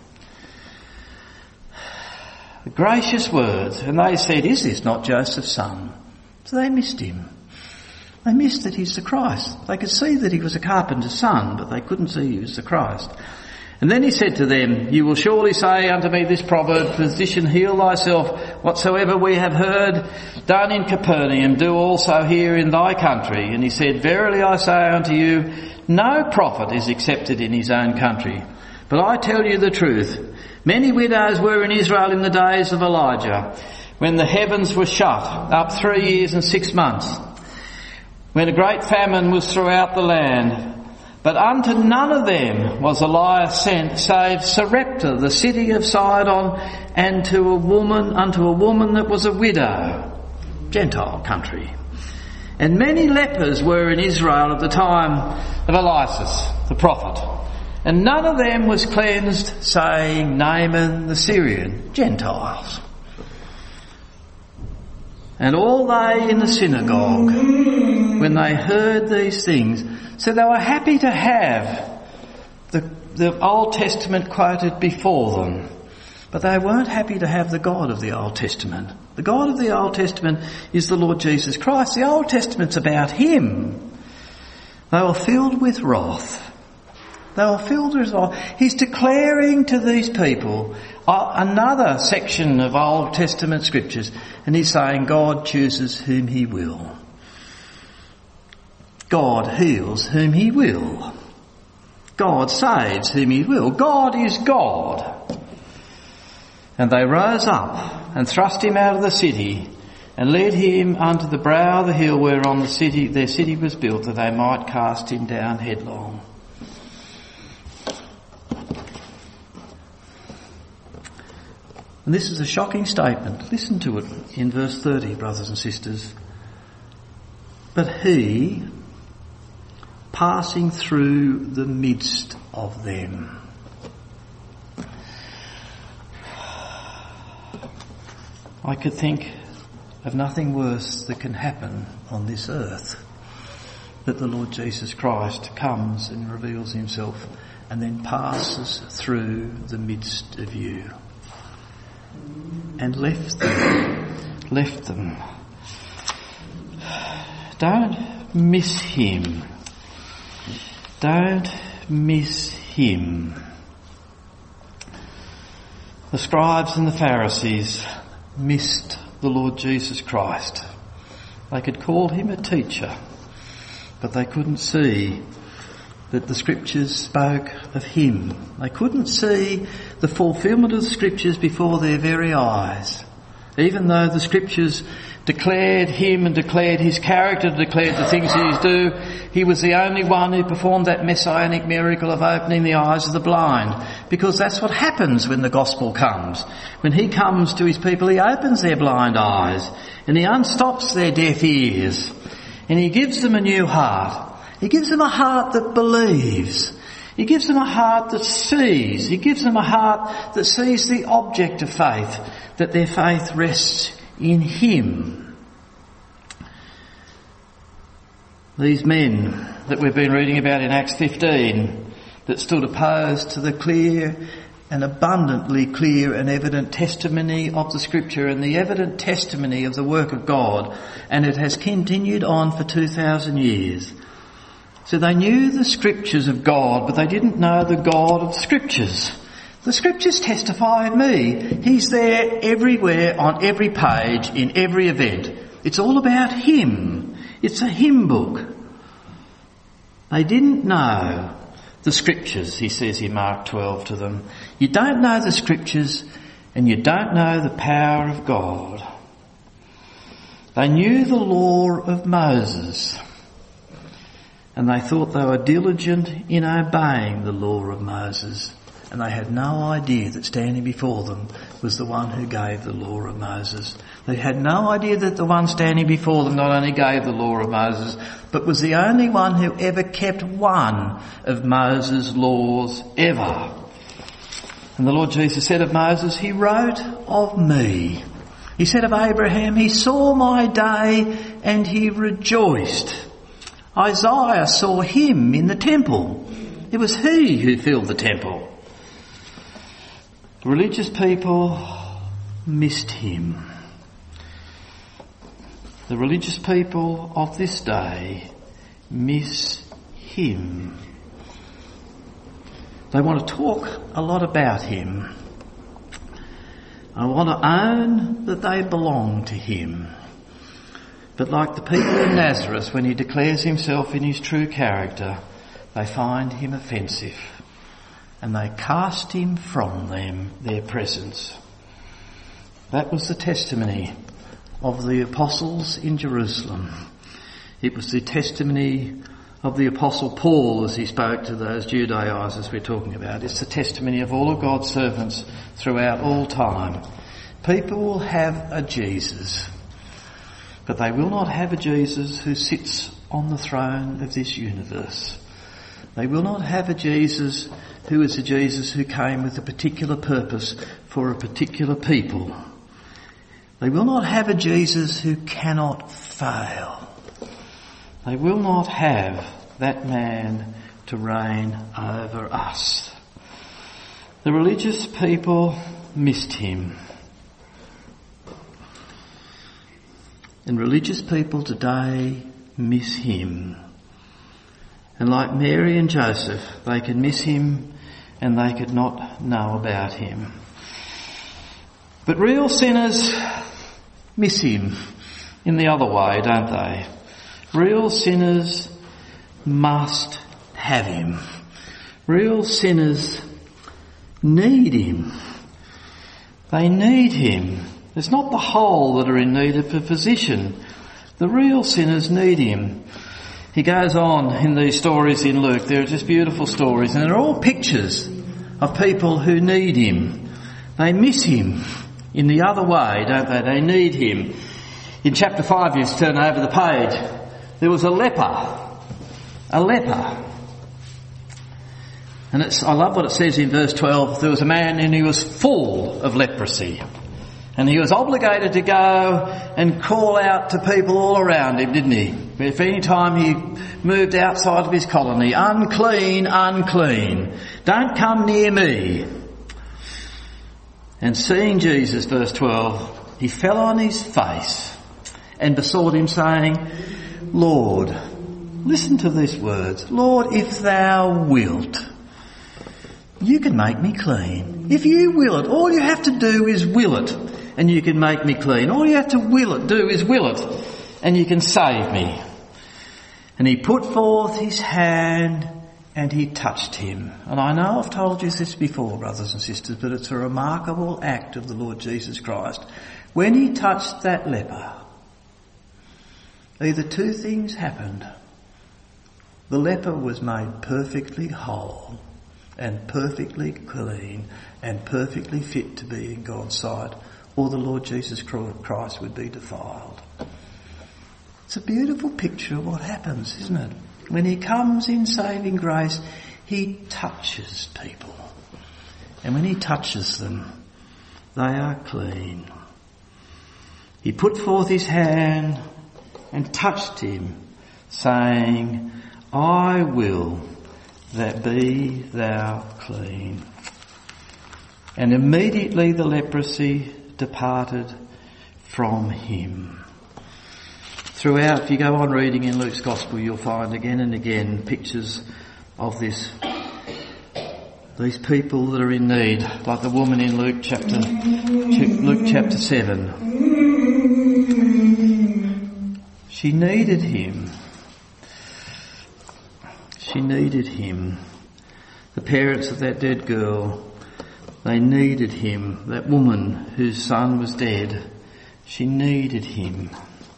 The gracious words. And they said, "Is this not Joseph's son?" So they missed him. They missed that he's the Christ. They could see that he was a carpenter's son, but they couldn't see he was the Christ. And then he said to them, "You will surely say unto me this proverb, Physician, heal thyself. Whatsoever we have heard done in Capernaum, do also here in thy country." And he said, "Verily I say unto you, no prophet is accepted in his own country. But I tell you the truth. Many widows were in Israel in the days of Elijah, when the heavens were shut up three years and six months, when a great famine was throughout the land. But unto none of them was Elias sent, save Sarepta, the city of Sidon, and to a woman, unto a woman that was a widow, Gentile country. And many lepers were in Israel at the time of Elias, the prophet. And none of them was cleansed, saying Naaman the Syrian, Gentiles. And all they in the synagogue, when they heard these things, so they were happy to have the, the Old Testament quoted before them. But they weren't happy to have the God of the Old Testament. The God of the Old Testament is the Lord Jesus Christ. The Old Testament's about him. They were filled with wrath. They were filled with wrath. He's declaring to these people uh, another section of Old Testament scriptures, and he's saying God chooses whom he will. God heals whom he will. God saves whom he will. God is God. And they rose up and thrust him out of the city and led him unto the brow of the hill whereon the city, their city was built, that they might cast him down headlong. And this is a shocking statement. Listen to it in verse thirty, brothers and sisters. "But he, passing through the midst of them." I could think of nothing worse that can happen on this earth, that the Lord Jesus Christ comes and reveals himself and then passes through the midst of you. And left them, left them. Don't miss him. Don't miss him. The scribes and the Pharisees missed the Lord Jesus Christ. They could call him a teacher. but they couldn't see that the Scriptures spoke of him. They couldn't see the fulfilment of the Scriptures before their very eyes. Even though the Scriptures declared him and declared his character, declared the things he would do, he was the only one who performed that messianic miracle of opening the eyes of the blind. Because that's what happens when the gospel comes. When he comes to his people, he opens their blind eyes and he unstops their deaf ears and he gives them a new heart. He gives them a heart that believes. He gives them a heart that sees. He gives them a heart that sees the object of faith, that their faith rests in him. These men that we've been reading about in Acts fifteen that stood opposed to the clear and abundantly clear and evident testimony of the Scripture and the evident testimony of the work of God, and it has continued on for two thousand years. So they knew the Scriptures of God, but they didn't know the God of Scriptures. The Scriptures testify of me. He's there everywhere, on every page, in every event. It's all about him. It's a hymn book. They didn't know the Scriptures, he says in Mark twelve to them. You don't know the Scriptures and you don't know the power of God. They knew the law of Moses and they thought they were diligent in obeying the law of Moses. And they had no idea that standing before them was the one who gave the law of Moses. They had no idea that the one standing before them not only gave the law of Moses, but was the only one who ever kept one of Moses' laws ever. And the Lord Jesus said of Moses, he wrote of me. He said of Abraham, he saw my day and he rejoiced. Isaiah saw him in the temple. It was he who filled the temple. The religious people missed him. The religious people of this day miss him. They want to talk a lot about him. They want to own that they belong to him. But like the people in Nazareth, when he declares himself in his true character, they find him offensive. And they cast him from them, their presence. That was the testimony of the apostles in Jerusalem. It was the testimony of the apostle Paul as he spoke to those Judaizers we're talking about. It's the testimony of all of God's servants throughout all time. People will have a Jesus, but they will not have a Jesus who sits on the throne of this universe. They will not have a Jesus who is a Jesus who came with a particular purpose for a particular people. They will not have a Jesus who cannot fail. They will not have that man to reign over us. The religious people missed him. And religious people today miss him. And like Mary and Joseph, they could miss him and they could not know about him. But real sinners miss him in the other way, don't they? Real sinners must have him. Real sinners need him. They need him. It's not the whole that are in need of a physician. The real sinners need him. He goes on in these stories in Luke. They're just beautiful stories, and they're all pictures of people who need him. They miss him in the other way, don't they? They need him. In chapter five, you turn over the page, there was a leper. A leper. And it's, I love what it says in verse twelve. There was a man and he was full of leprosy. And he was obligated to go and call out to people all around him, didn't he? If any time he moved outside of his colony, unclean, unclean, don't come near me. And seeing Jesus, verse twelve, he fell on his face and besought him, saying, Lord, listen to these words, Lord, if thou wilt, you can make me clean. If you will it, all you have to do is will it, and you can make me clean. All you have to will it, do is will it, and you can save me. And he put forth his hand and he touched him. And I know I've told you this before, brothers and sisters, but it's a remarkable act of the Lord Jesus Christ. When he touched that leper, either two things happened. The leper was made perfectly whole and perfectly clean and perfectly fit to be in God's sight, or the Lord Jesus Christ would be defiled. It's a beautiful picture of what happens, isn't it? When he comes in saving grace, he touches people. And when he touches them, they are clean. He put forth his hand and touched him, saying, I will that be thou clean. And immediately the leprosy departed from him. Throughout, if you go on reading in Luke's Gospel, you'll find again and again pictures of this. These people that are in need, like the woman in Luke chapter, Luke chapter seven. She needed him. She needed him. The parents of that dead girl, they needed him. That woman whose son was dead, she needed him.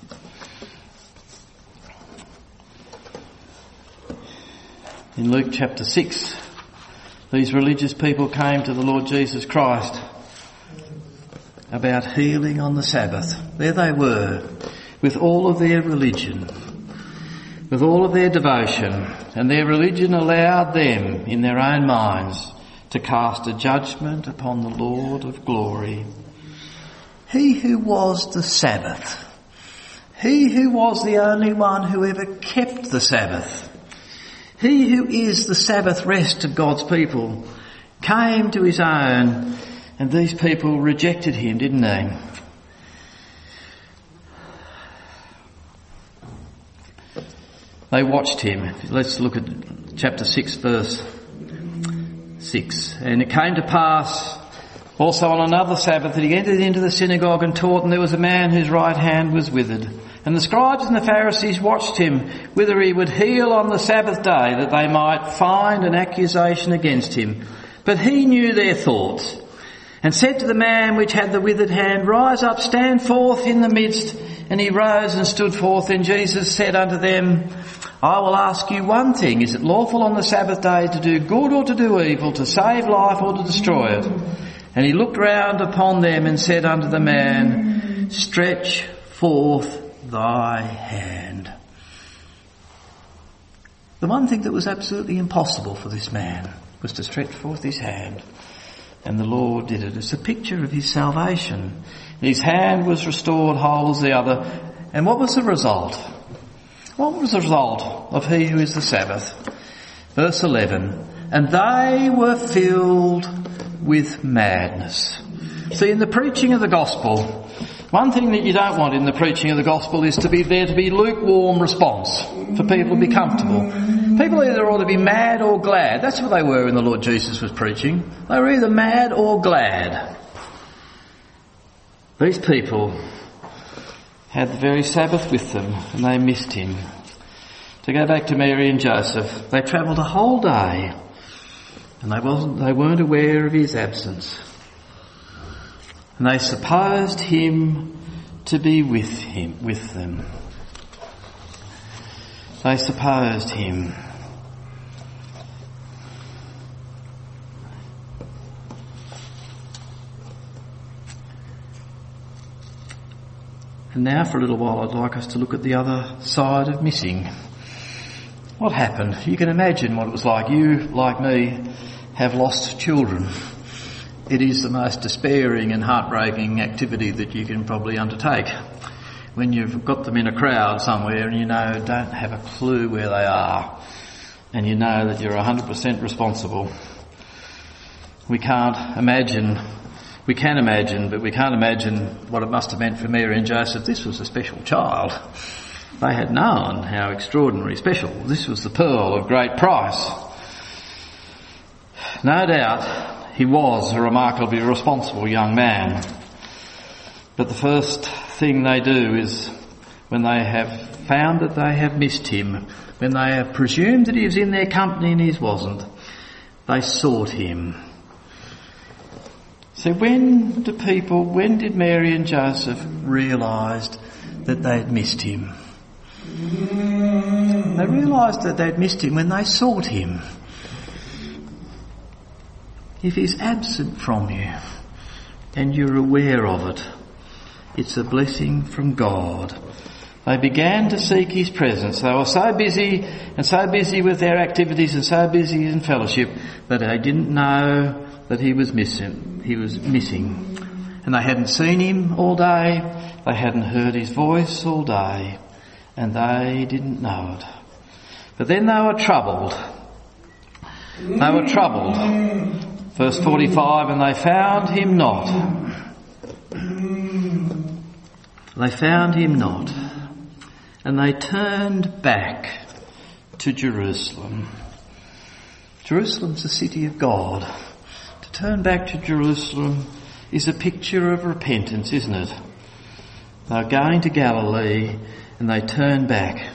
In Luke chapter six, these religious people came to the Lord Jesus Christ about healing on the Sabbath. There they were, with all of their religion, with all of their devotion, and their religion allowed them, in their own minds, to cast a judgment upon the Lord of glory. He who was the Sabbath, he who was the only one who ever kept the Sabbath, he who is the Sabbath rest of God's people, came to his own, and these people rejected him, didn't they? They watched him. Let's look at chapter six, verse six. And it came to pass also on another Sabbath that he entered into the synagogue and taught, and there was a man whose right hand was withered. And the scribes and the Pharisees watched him, whether he would heal on the Sabbath day, that they might find an accusation against him. But he knew their thoughts, and said to the man which had the withered hand, Rise up, stand forth in the midst. And he rose and stood forth, and Jesus said unto them, I will ask you one thing, is it lawful on the Sabbath day to do good or to do evil, to save life or to destroy it? And he looked round upon them and said unto the man, Stretch forth thy hand. The one thing that was absolutely impossible for this man was to stretch forth his hand. And the Lord did it. It's a picture of his salvation. His hand was restored whole as the other. And what was the result? What was the result of he who is the Sabbath? Verse eleven. And they were filled with madness. See, in the preaching of the gospel, one thing that you don't want in the preaching of the gospel is to be there to be lukewarm response, for people to be comfortable. People either ought to be mad or glad. That's what they were when the Lord Jesus was preaching. They were either mad or glad. These people had the very Sabbath with them, and they missed him. To go back to Mary and Joseph, they travelled a whole day, and they wasn't, they weren't aware of his absence. And they supposed him to be with him, with them. They supposed him. And now for a little while I'd like us to look at the other side of missing. What happened? You can imagine what it was like. You, like me, have lost children. It is the most despairing and heartbreaking activity that you can probably undertake. When you've got them in a crowd somewhere and you know don't have a clue where they are, and you know that you're one hundred percent responsible. We can't imagine, we can imagine, but we can't imagine what it must have meant for Mary and Joseph. This was a special child. They had known how extraordinary special. This was the pearl of great price. No doubt he was a remarkably responsible young man. But the first thing they do is, when they have found that they have missed him, when they have presumed that he was in their company and he wasn't, they sought him. So when do people, when did Mary and Joseph realise that they had missed him? They realised that they'd missed him when they sought him. If he's absent from you and you're aware of it, it's a blessing from God. They began to seek his presence. They were so busy and so busy with their activities and so busy in fellowship that they didn't know that he was missing. He was missing. And they hadn't seen him all day. They hadn't heard his voice all day. And they didn't know it. But then they were troubled. They were troubled. Verse forty-five, and they found him not. They found him not. And they turned back to Jerusalem. Jerusalem's the city of God. To turn back to Jerusalem is a picture of repentance, isn't it? They're going to Galilee and they turn back.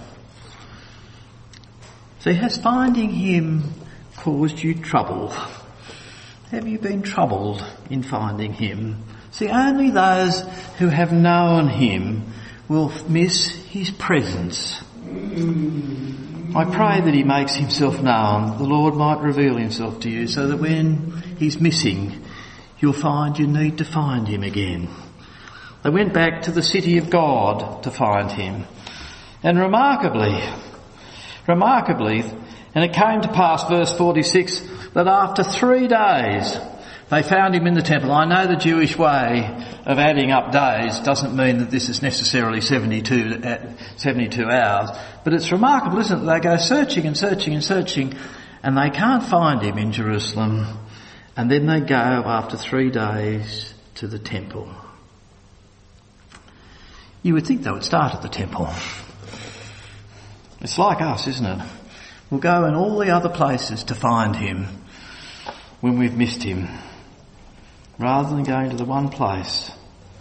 So has finding him caused you trouble? Have you been troubled in finding him? See, only those who have known him will miss his presence. I pray that he makes himself known. The Lord might reveal himself to you so that when he's missing, you'll find you need to find him again. They went back to the city of God to find him. And remarkably, remarkably, and it came to pass, verse forty-six, that after three days they found him in the temple. I know the Jewish way of adding up days doesn't mean that this is necessarily seventy-two, seventy-two hours, but it's remarkable, isn't it? They go searching and searching and searching and they can't find him in Jerusalem. And then they go after three days to the temple. You would think they would start at the temple. It's like us, isn't it? We'll go in all the other places to find him when we've missed him, rather than going to the one place.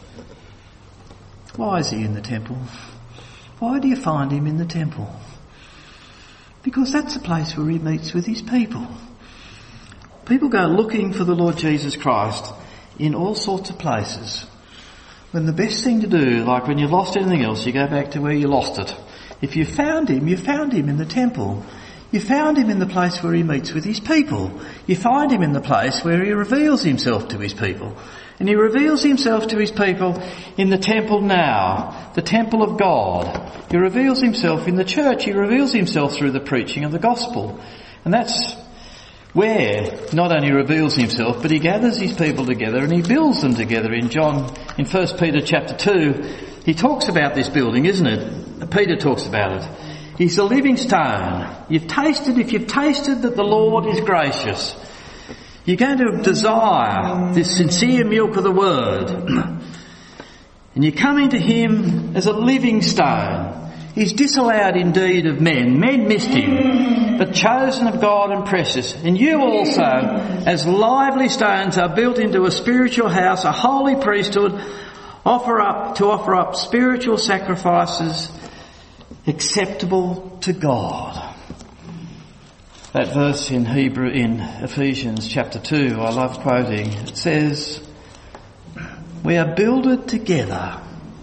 Why is he in the temple? Why do you find him in the temple? Because that's the place where he meets with his people. People go looking for the Lord Jesus Christ in all sorts of places, when the best thing to do, like when you've lost anything else, you go back to where you lost it. If you found him, you found him in the temple. You found him in the place where he meets with his people. You find him in the place where he reveals himself to his people. And he reveals himself to his people in the temple now, the temple of God. He reveals himself in the church. He reveals himself through the preaching of the gospel. And that's where not only reveals himself, but he gathers his people together and he builds them together. In John, in First Peter chapter two, he talks about this building, isn't it? Peter talks about it. He's a living stone. You've tasted, if you've tasted that the Lord is gracious, you're going to desire this sincere milk of the word. And you come into him as a living stone. He's disallowed indeed of men. Men missed him, but chosen of God and precious. And you also, as lively stones, are built into a spiritual house, a holy priesthood, offer up to offer up spiritual sacrifices acceptable to God. That verse in Hebrew, in Ephesians chapter two, I love quoting. It says, we are builded together.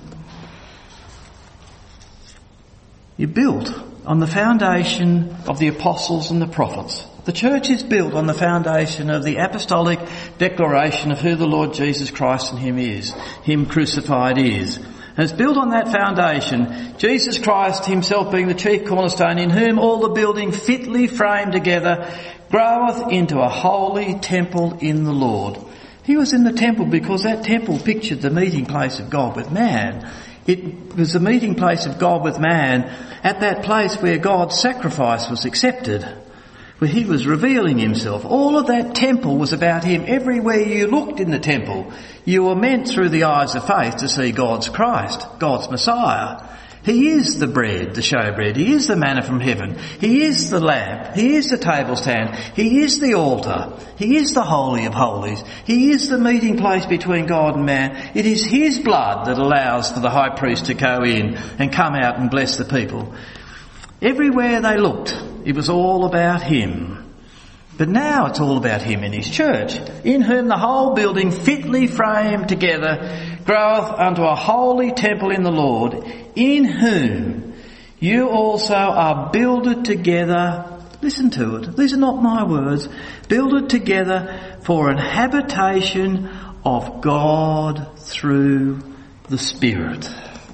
You're built on the foundation of the apostles and the prophets. The church is built on the foundation of the apostolic declaration of who the Lord Jesus Christ and him is, him crucified is. And it's built on that foundation, Jesus Christ himself being the chief cornerstone, in whom all the building fitly framed together groweth into a holy temple in the Lord. He was in the temple because that temple pictured the meeting place of God with man. It was the meeting place of God with man at that place where God's sacrifice was accepted, where he was revealing himself. All of that temple was about him. Everywhere you looked in the temple, you were meant through the eyes of faith to see God's Christ, God's Messiah. He is the bread, the showbread. He is the manna from heaven. He is the lamp. He is the table stand. He is the altar. He is the Holy of Holies. He is the meeting place between God and man. It is his blood that allows for the high priest to go in and come out and bless the people. Everywhere they looked, it was all about him. But now it's all about him in his church, in whom the whole building fitly framed together groweth unto a holy temple in the Lord, in whom you also are builded together, listen to it, these are not my words, builded together for an habitation of God through the Spirit.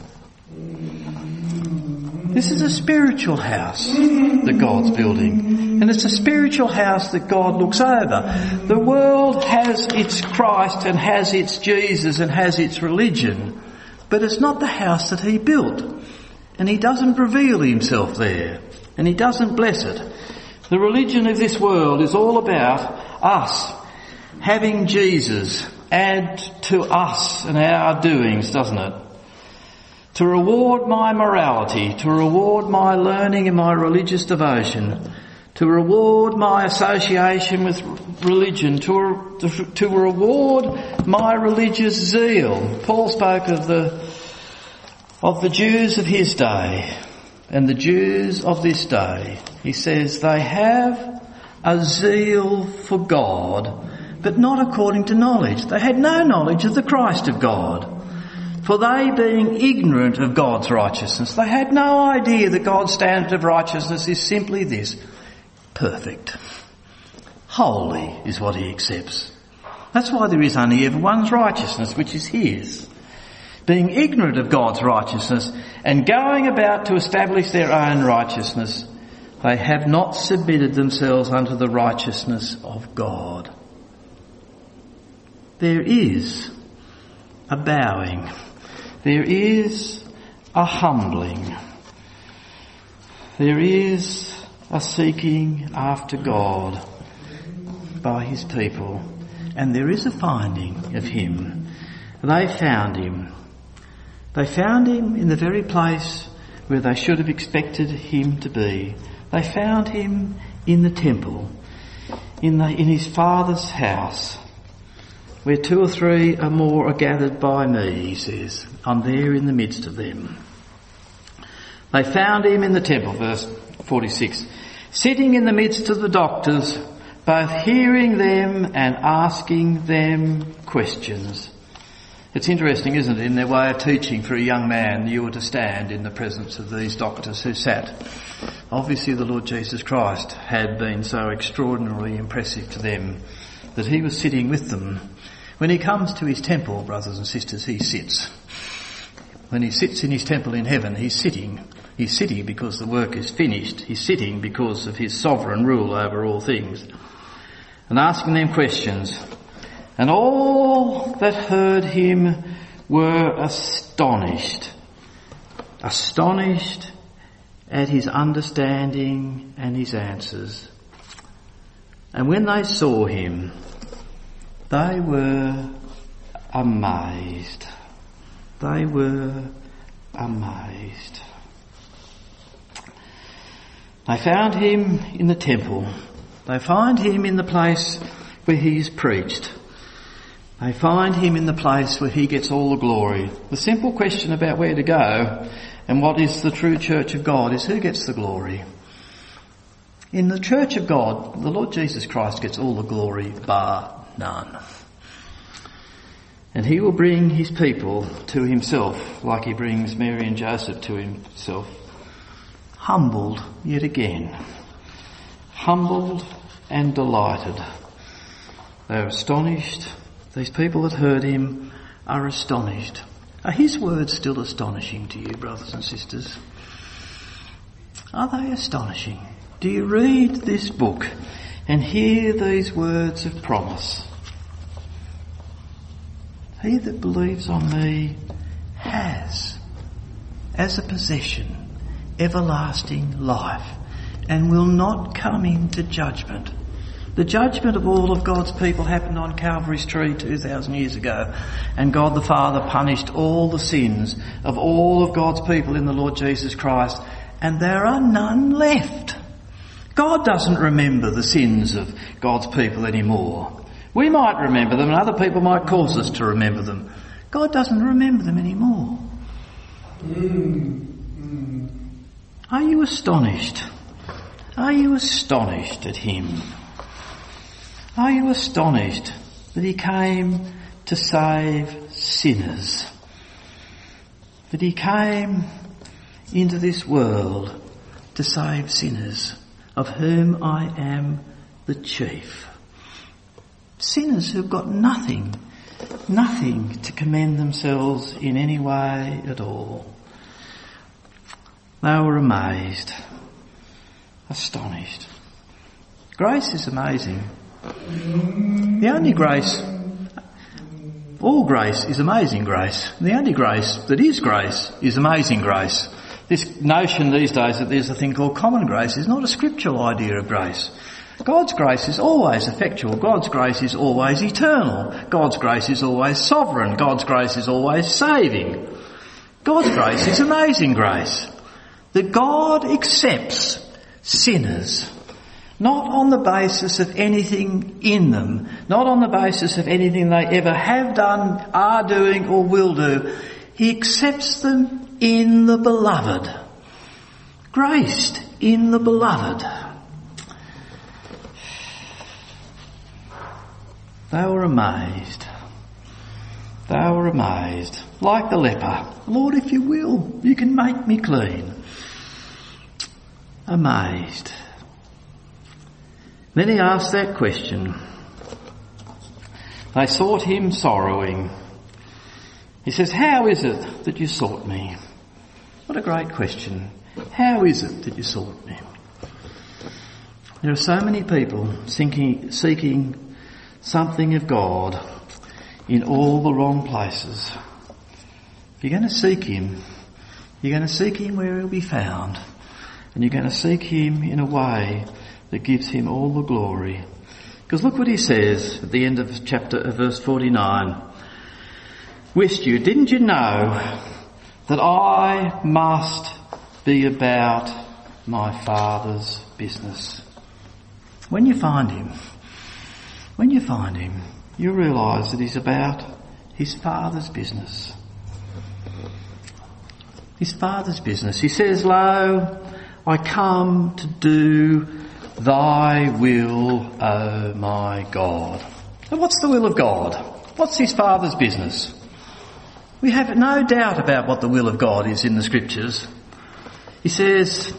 This is a spiritual house that God's building. And it's a spiritual house that God looks over. The world has its Christ and has its Jesus and has its religion. But it's not the house that he built. And he doesn't reveal himself there. And he doesn't bless it. The religion of this world is all about us having Jesus add to us and our doings, doesn't it? To reward my morality, to reward my learning and my religious devotion, to reward my association with religion, to, to, to reward my religious zeal. Paul spoke of the, of the Jews of his day and the Jews of this day. He says they have a zeal for God, but not according to knowledge. They had no knowledge of the Christ of God. For they, being ignorant of God's righteousness, they had no idea that God's standard of righteousness is simply this: perfect. Holy is what he accepts. That's why there is only ever one's righteousness, which is his. Being ignorant of God's righteousness and going about to establish their own righteousness, they have not submitted themselves unto the righteousness of God. There is a bowing. There is a humbling. There is a seeking after God by his people. And there is a finding of him. They found him. They found him in the very place where they should have expected him to be. They found him in the temple, in the, in his Father's house. Where two or three or more are gathered by me, he says. I'm there in the midst of them. They found him in the temple, verse forty-six, sitting in the midst of the doctors, both hearing them and asking them questions. It's interesting, isn't it, in their way of teaching for a young man, you were to stand in the presence of these doctors who sat. Obviously the Lord Jesus Christ had been so extraordinarily impressive to them that he was sitting with them. When he comes to his temple, brothers and sisters, he sits. When he sits in his temple in heaven, he's sitting. He's sitting because the work is finished. He's sitting because of his sovereign rule over all things. And asking them questions. And all that heard him were astonished. Astonished at his understanding and his answers. And when they saw him, they were amazed. They were amazed. They found him in the temple. They find him in the place where he is preached. They find him in the place where he gets all the glory. The simple question about where to go and what is the true church of God is who gets the glory. In the church of God, the Lord Jesus Christ gets all the glory bar none. And he will bring his people to himself like he brings Mary and Joseph to himself. Humbled yet again. Humbled and delighted. They are astonished. These people that heard him are astonished. Are his words still astonishing to you, brothers and sisters? Are they astonishing? Do you read this book and hear these words of promise? He that believes on me has, as a possession, everlasting life, and will not come into judgment, The judgment of all of God's people happened on Calvary's tree two thousand years ago, and God the Father punished all the sins of all of God's people in the Lord Jesus Christ, and there are none left. God doesn't remember the sins of God's people anymore. We might remember them, and other people might cause us to remember them. God doesn't remember them anymore. Mm. Mm. Are you astonished? Are you astonished at him? Are you astonished that he came to save sinners? That he came into this world to save sinners, of whom I am the chief. Sinners who've got nothing, nothing to commend themselves in any way at all. They were amazed, astonished. Grace is amazing. The only grace, all grace is amazing grace. The only grace that is grace is amazing grace. This notion these days that there's a thing called common grace is not a scriptural idea of grace. God's grace is always effectual. God's grace is always eternal. God's grace is always sovereign. God's grace is always saving. God's grace is amazing grace. That God accepts sinners, not on the basis of anything in them, not on the basis of anything they ever have done, are doing or will do. He accepts them in the beloved, graced in the beloved. They were amazed. They were amazed. Like the leper. Lord, if you will, you can make me clean. Amazed. Then he asked that question. They sought him sorrowing. He says, how is it that you sought me? What a great question. How is it that you sought me? There are so many people seeking, seeking something of God in all the wrong places. If you're going to seek him, you're going to seek him where he'll be found. And you're going to seek him in a way that gives him all the glory. Because look what he says at the end of chapter, of verse forty-nine. Wist you, didn't you know that I must be about my Father's business? When you find him, when you find him, you realise that he's about his Father's business. His Father's business. He says, lo, I come to do thy will, O my God. And what's the will of God? What's his Father's business? We have no doubt about what the will of God is in the Scriptures. He says,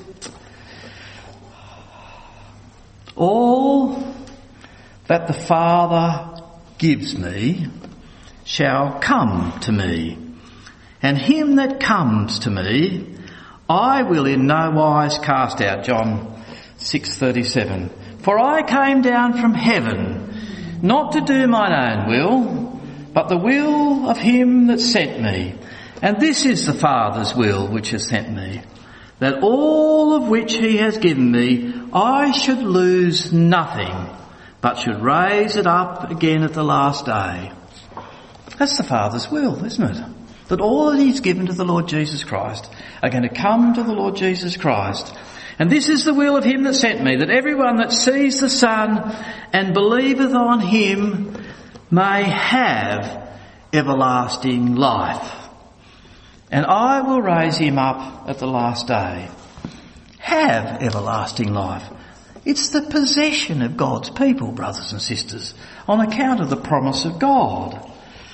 all that the Father gives me shall come to me, and him that comes to me I will in no wise cast out. John six thirty-seven. For I came down from heaven not to do mine own will, but the will of him that sent me. And this is the Father's will which has sent me, that all of which he has given me I should lose nothing, but should raise it up again at the last day. That's the Father's will, isn't it? That all that he's given to the Lord Jesus Christ are going to come to the Lord Jesus Christ. And this is the will of him that sent me, that everyone that sees the Son and believeth on him may have everlasting life. And I will raise him up at the last day. Have everlasting life. It's the possession of God's people, brothers and sisters, on account of the promise of God.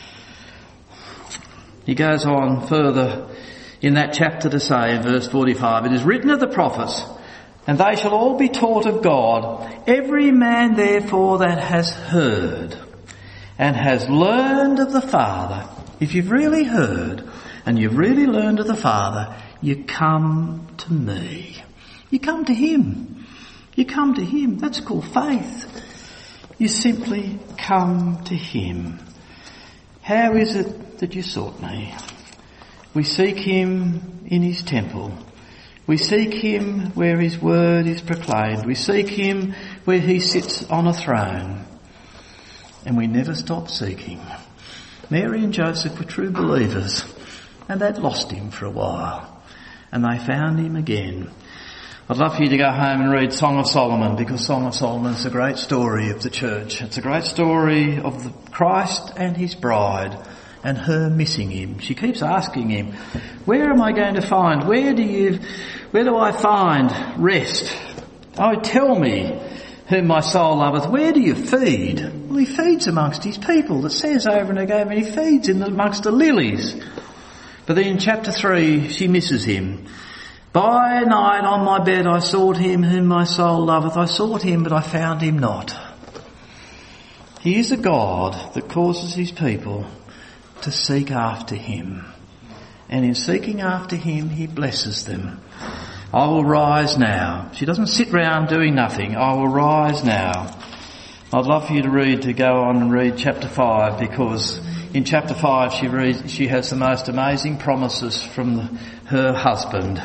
He goes on further in that chapter to say in verse forty-five, it is written of the prophets, and they shall all be taught of God. Every man therefore that has heard and has learned of the Father, if you've really heard and you've really learned of the Father, you come to me. You come to him. You come to him. That's called faith. You simply come to him. How is it that you sought me? We seek him in his temple. We seek him where his word is proclaimed. We seek him where he sits on a throne. And we never stop seeking. Mary and Joseph were true believers, and they'd lost him for a while, and they found him again. I'd love for you to go home and read Song of Solomon, because Song of Solomon is a great story of the church. It's a great story of the Christ and his bride and her missing him. She keeps asking him, where am I going to find, where do you, where do I find rest? Oh, tell me, whom my soul loveth, where do you feed? Well, he feeds amongst his people. It says over and again, and he feeds in the, amongst the lilies. But then in chapter three, she misses him. By night on my bed I sought him whom my soul loveth. I sought him, but I found him not. He is a God that causes his people to seek after him. And in seeking after him, he blesses them. I will rise now. She doesn't sit round doing nothing. I will rise now. I'd love for you to read, to go on and read chapter five, because in chapter five she reads, she has the most amazing promises from the, her husband.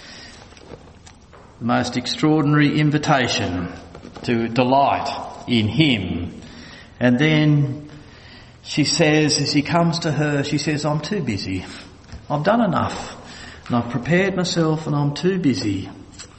The most extraordinary invitation to delight in him. And then she says, as he comes to her, she says, I'm too busy. I've done enough. And I've prepared myself and I'm too busy.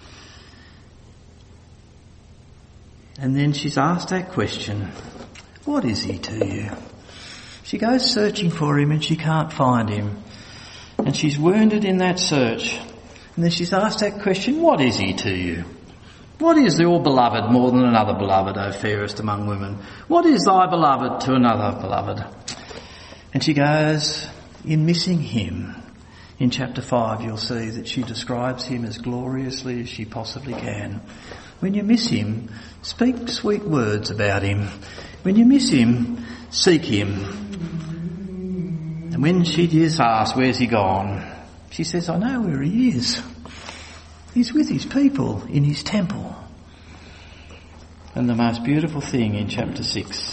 And then she's asked that question, what is he to you? She goes searching for him and she can't find him. And she's wounded in that search. And then she's asked that question, what is he to you? What is your beloved more than another beloved, O fairest among women? What is thy beloved to another beloved? And she goes, in missing him, in chapter five you'll see that she describes him as gloriously as she possibly can. When you miss him, speak sweet words about him. When you miss him, seek him. And when she is asked, where's he gone? She says, I know where he is. He's with his people in his temple. And the most beautiful thing in chapter six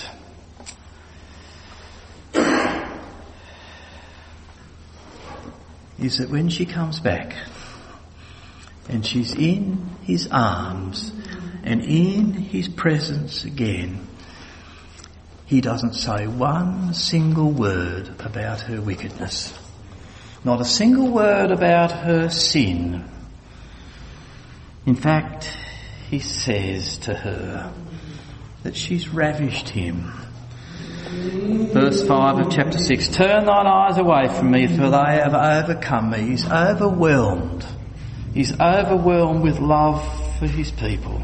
is that when she comes back and she's in his arms and in his presence again, he doesn't say one single word about her wickedness. Not a single word about her sin. In fact, he says to her that she's ravished him. Verse five of chapter six, turn thine eyes away from me, for they have overcome me. He's overwhelmed. He's overwhelmed with love for his people.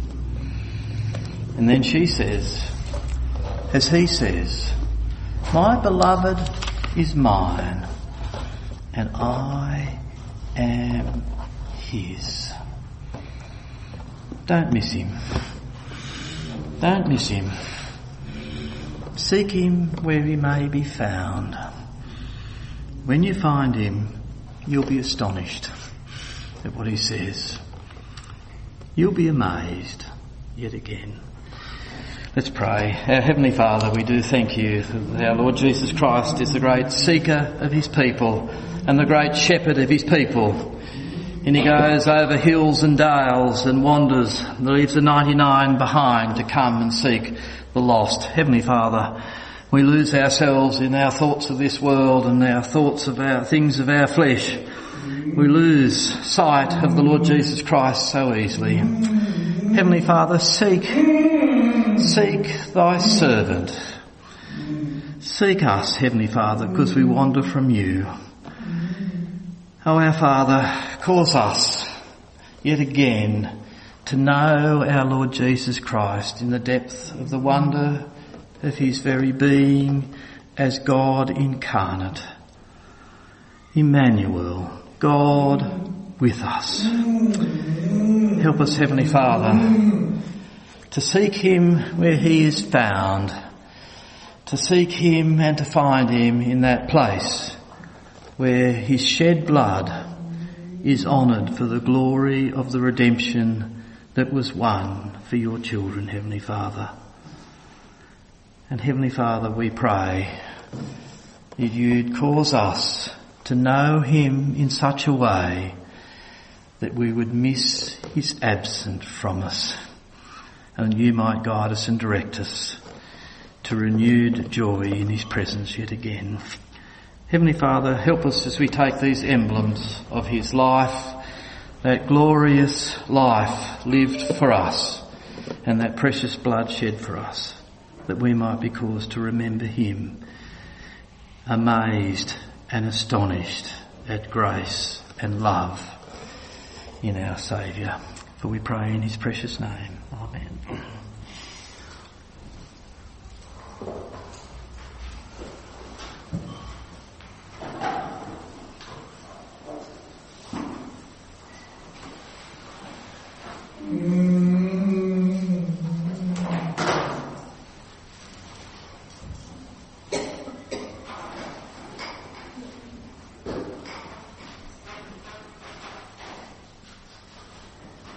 And then she says, as he says, my beloved is mine, and I am his. Don't miss him. Don't miss him. Seek him where he may be found. When you find him, you'll be astonished at what he says. You'll be amazed yet again. Let's pray. Our Heavenly Father, we do thank you that our Lord Jesus Christ is the great seeker of his people and the great shepherd of his people. And he goes over hills and dales and wanders and leaves the ninety-nine behind to come and seek the lost. Heavenly Father, we lose ourselves in our thoughts of this world and our thoughts of our things of our flesh. We lose sight of the Lord Jesus Christ so easily. Heavenly Father, seek, seek thy servant. Seek us, Heavenly Father, because we wander from you. Oh, our Father, cause us yet again to know our Lord Jesus Christ in the depth of the wonder of his very being as God incarnate. Emmanuel, God with us. Help us, Heavenly Father, to seek him where he is found, to seek him and to find him in that place where his shed blood is honoured for the glory of the redemption that was won for your children, Heavenly Father. And Heavenly Father, we pray that you'd cause us to know him in such a way that we would miss his absence from us. and you might guide us and direct us to renewed joy in his presence yet again. Heavenly Father, help us as we take these emblems of his life, that glorious life lived for us, and that precious blood shed for us, that we might be caused to remember him, amazed and astonished at grace and love in our Saviour. For we pray in his precious name. Amen. Mm-hmm.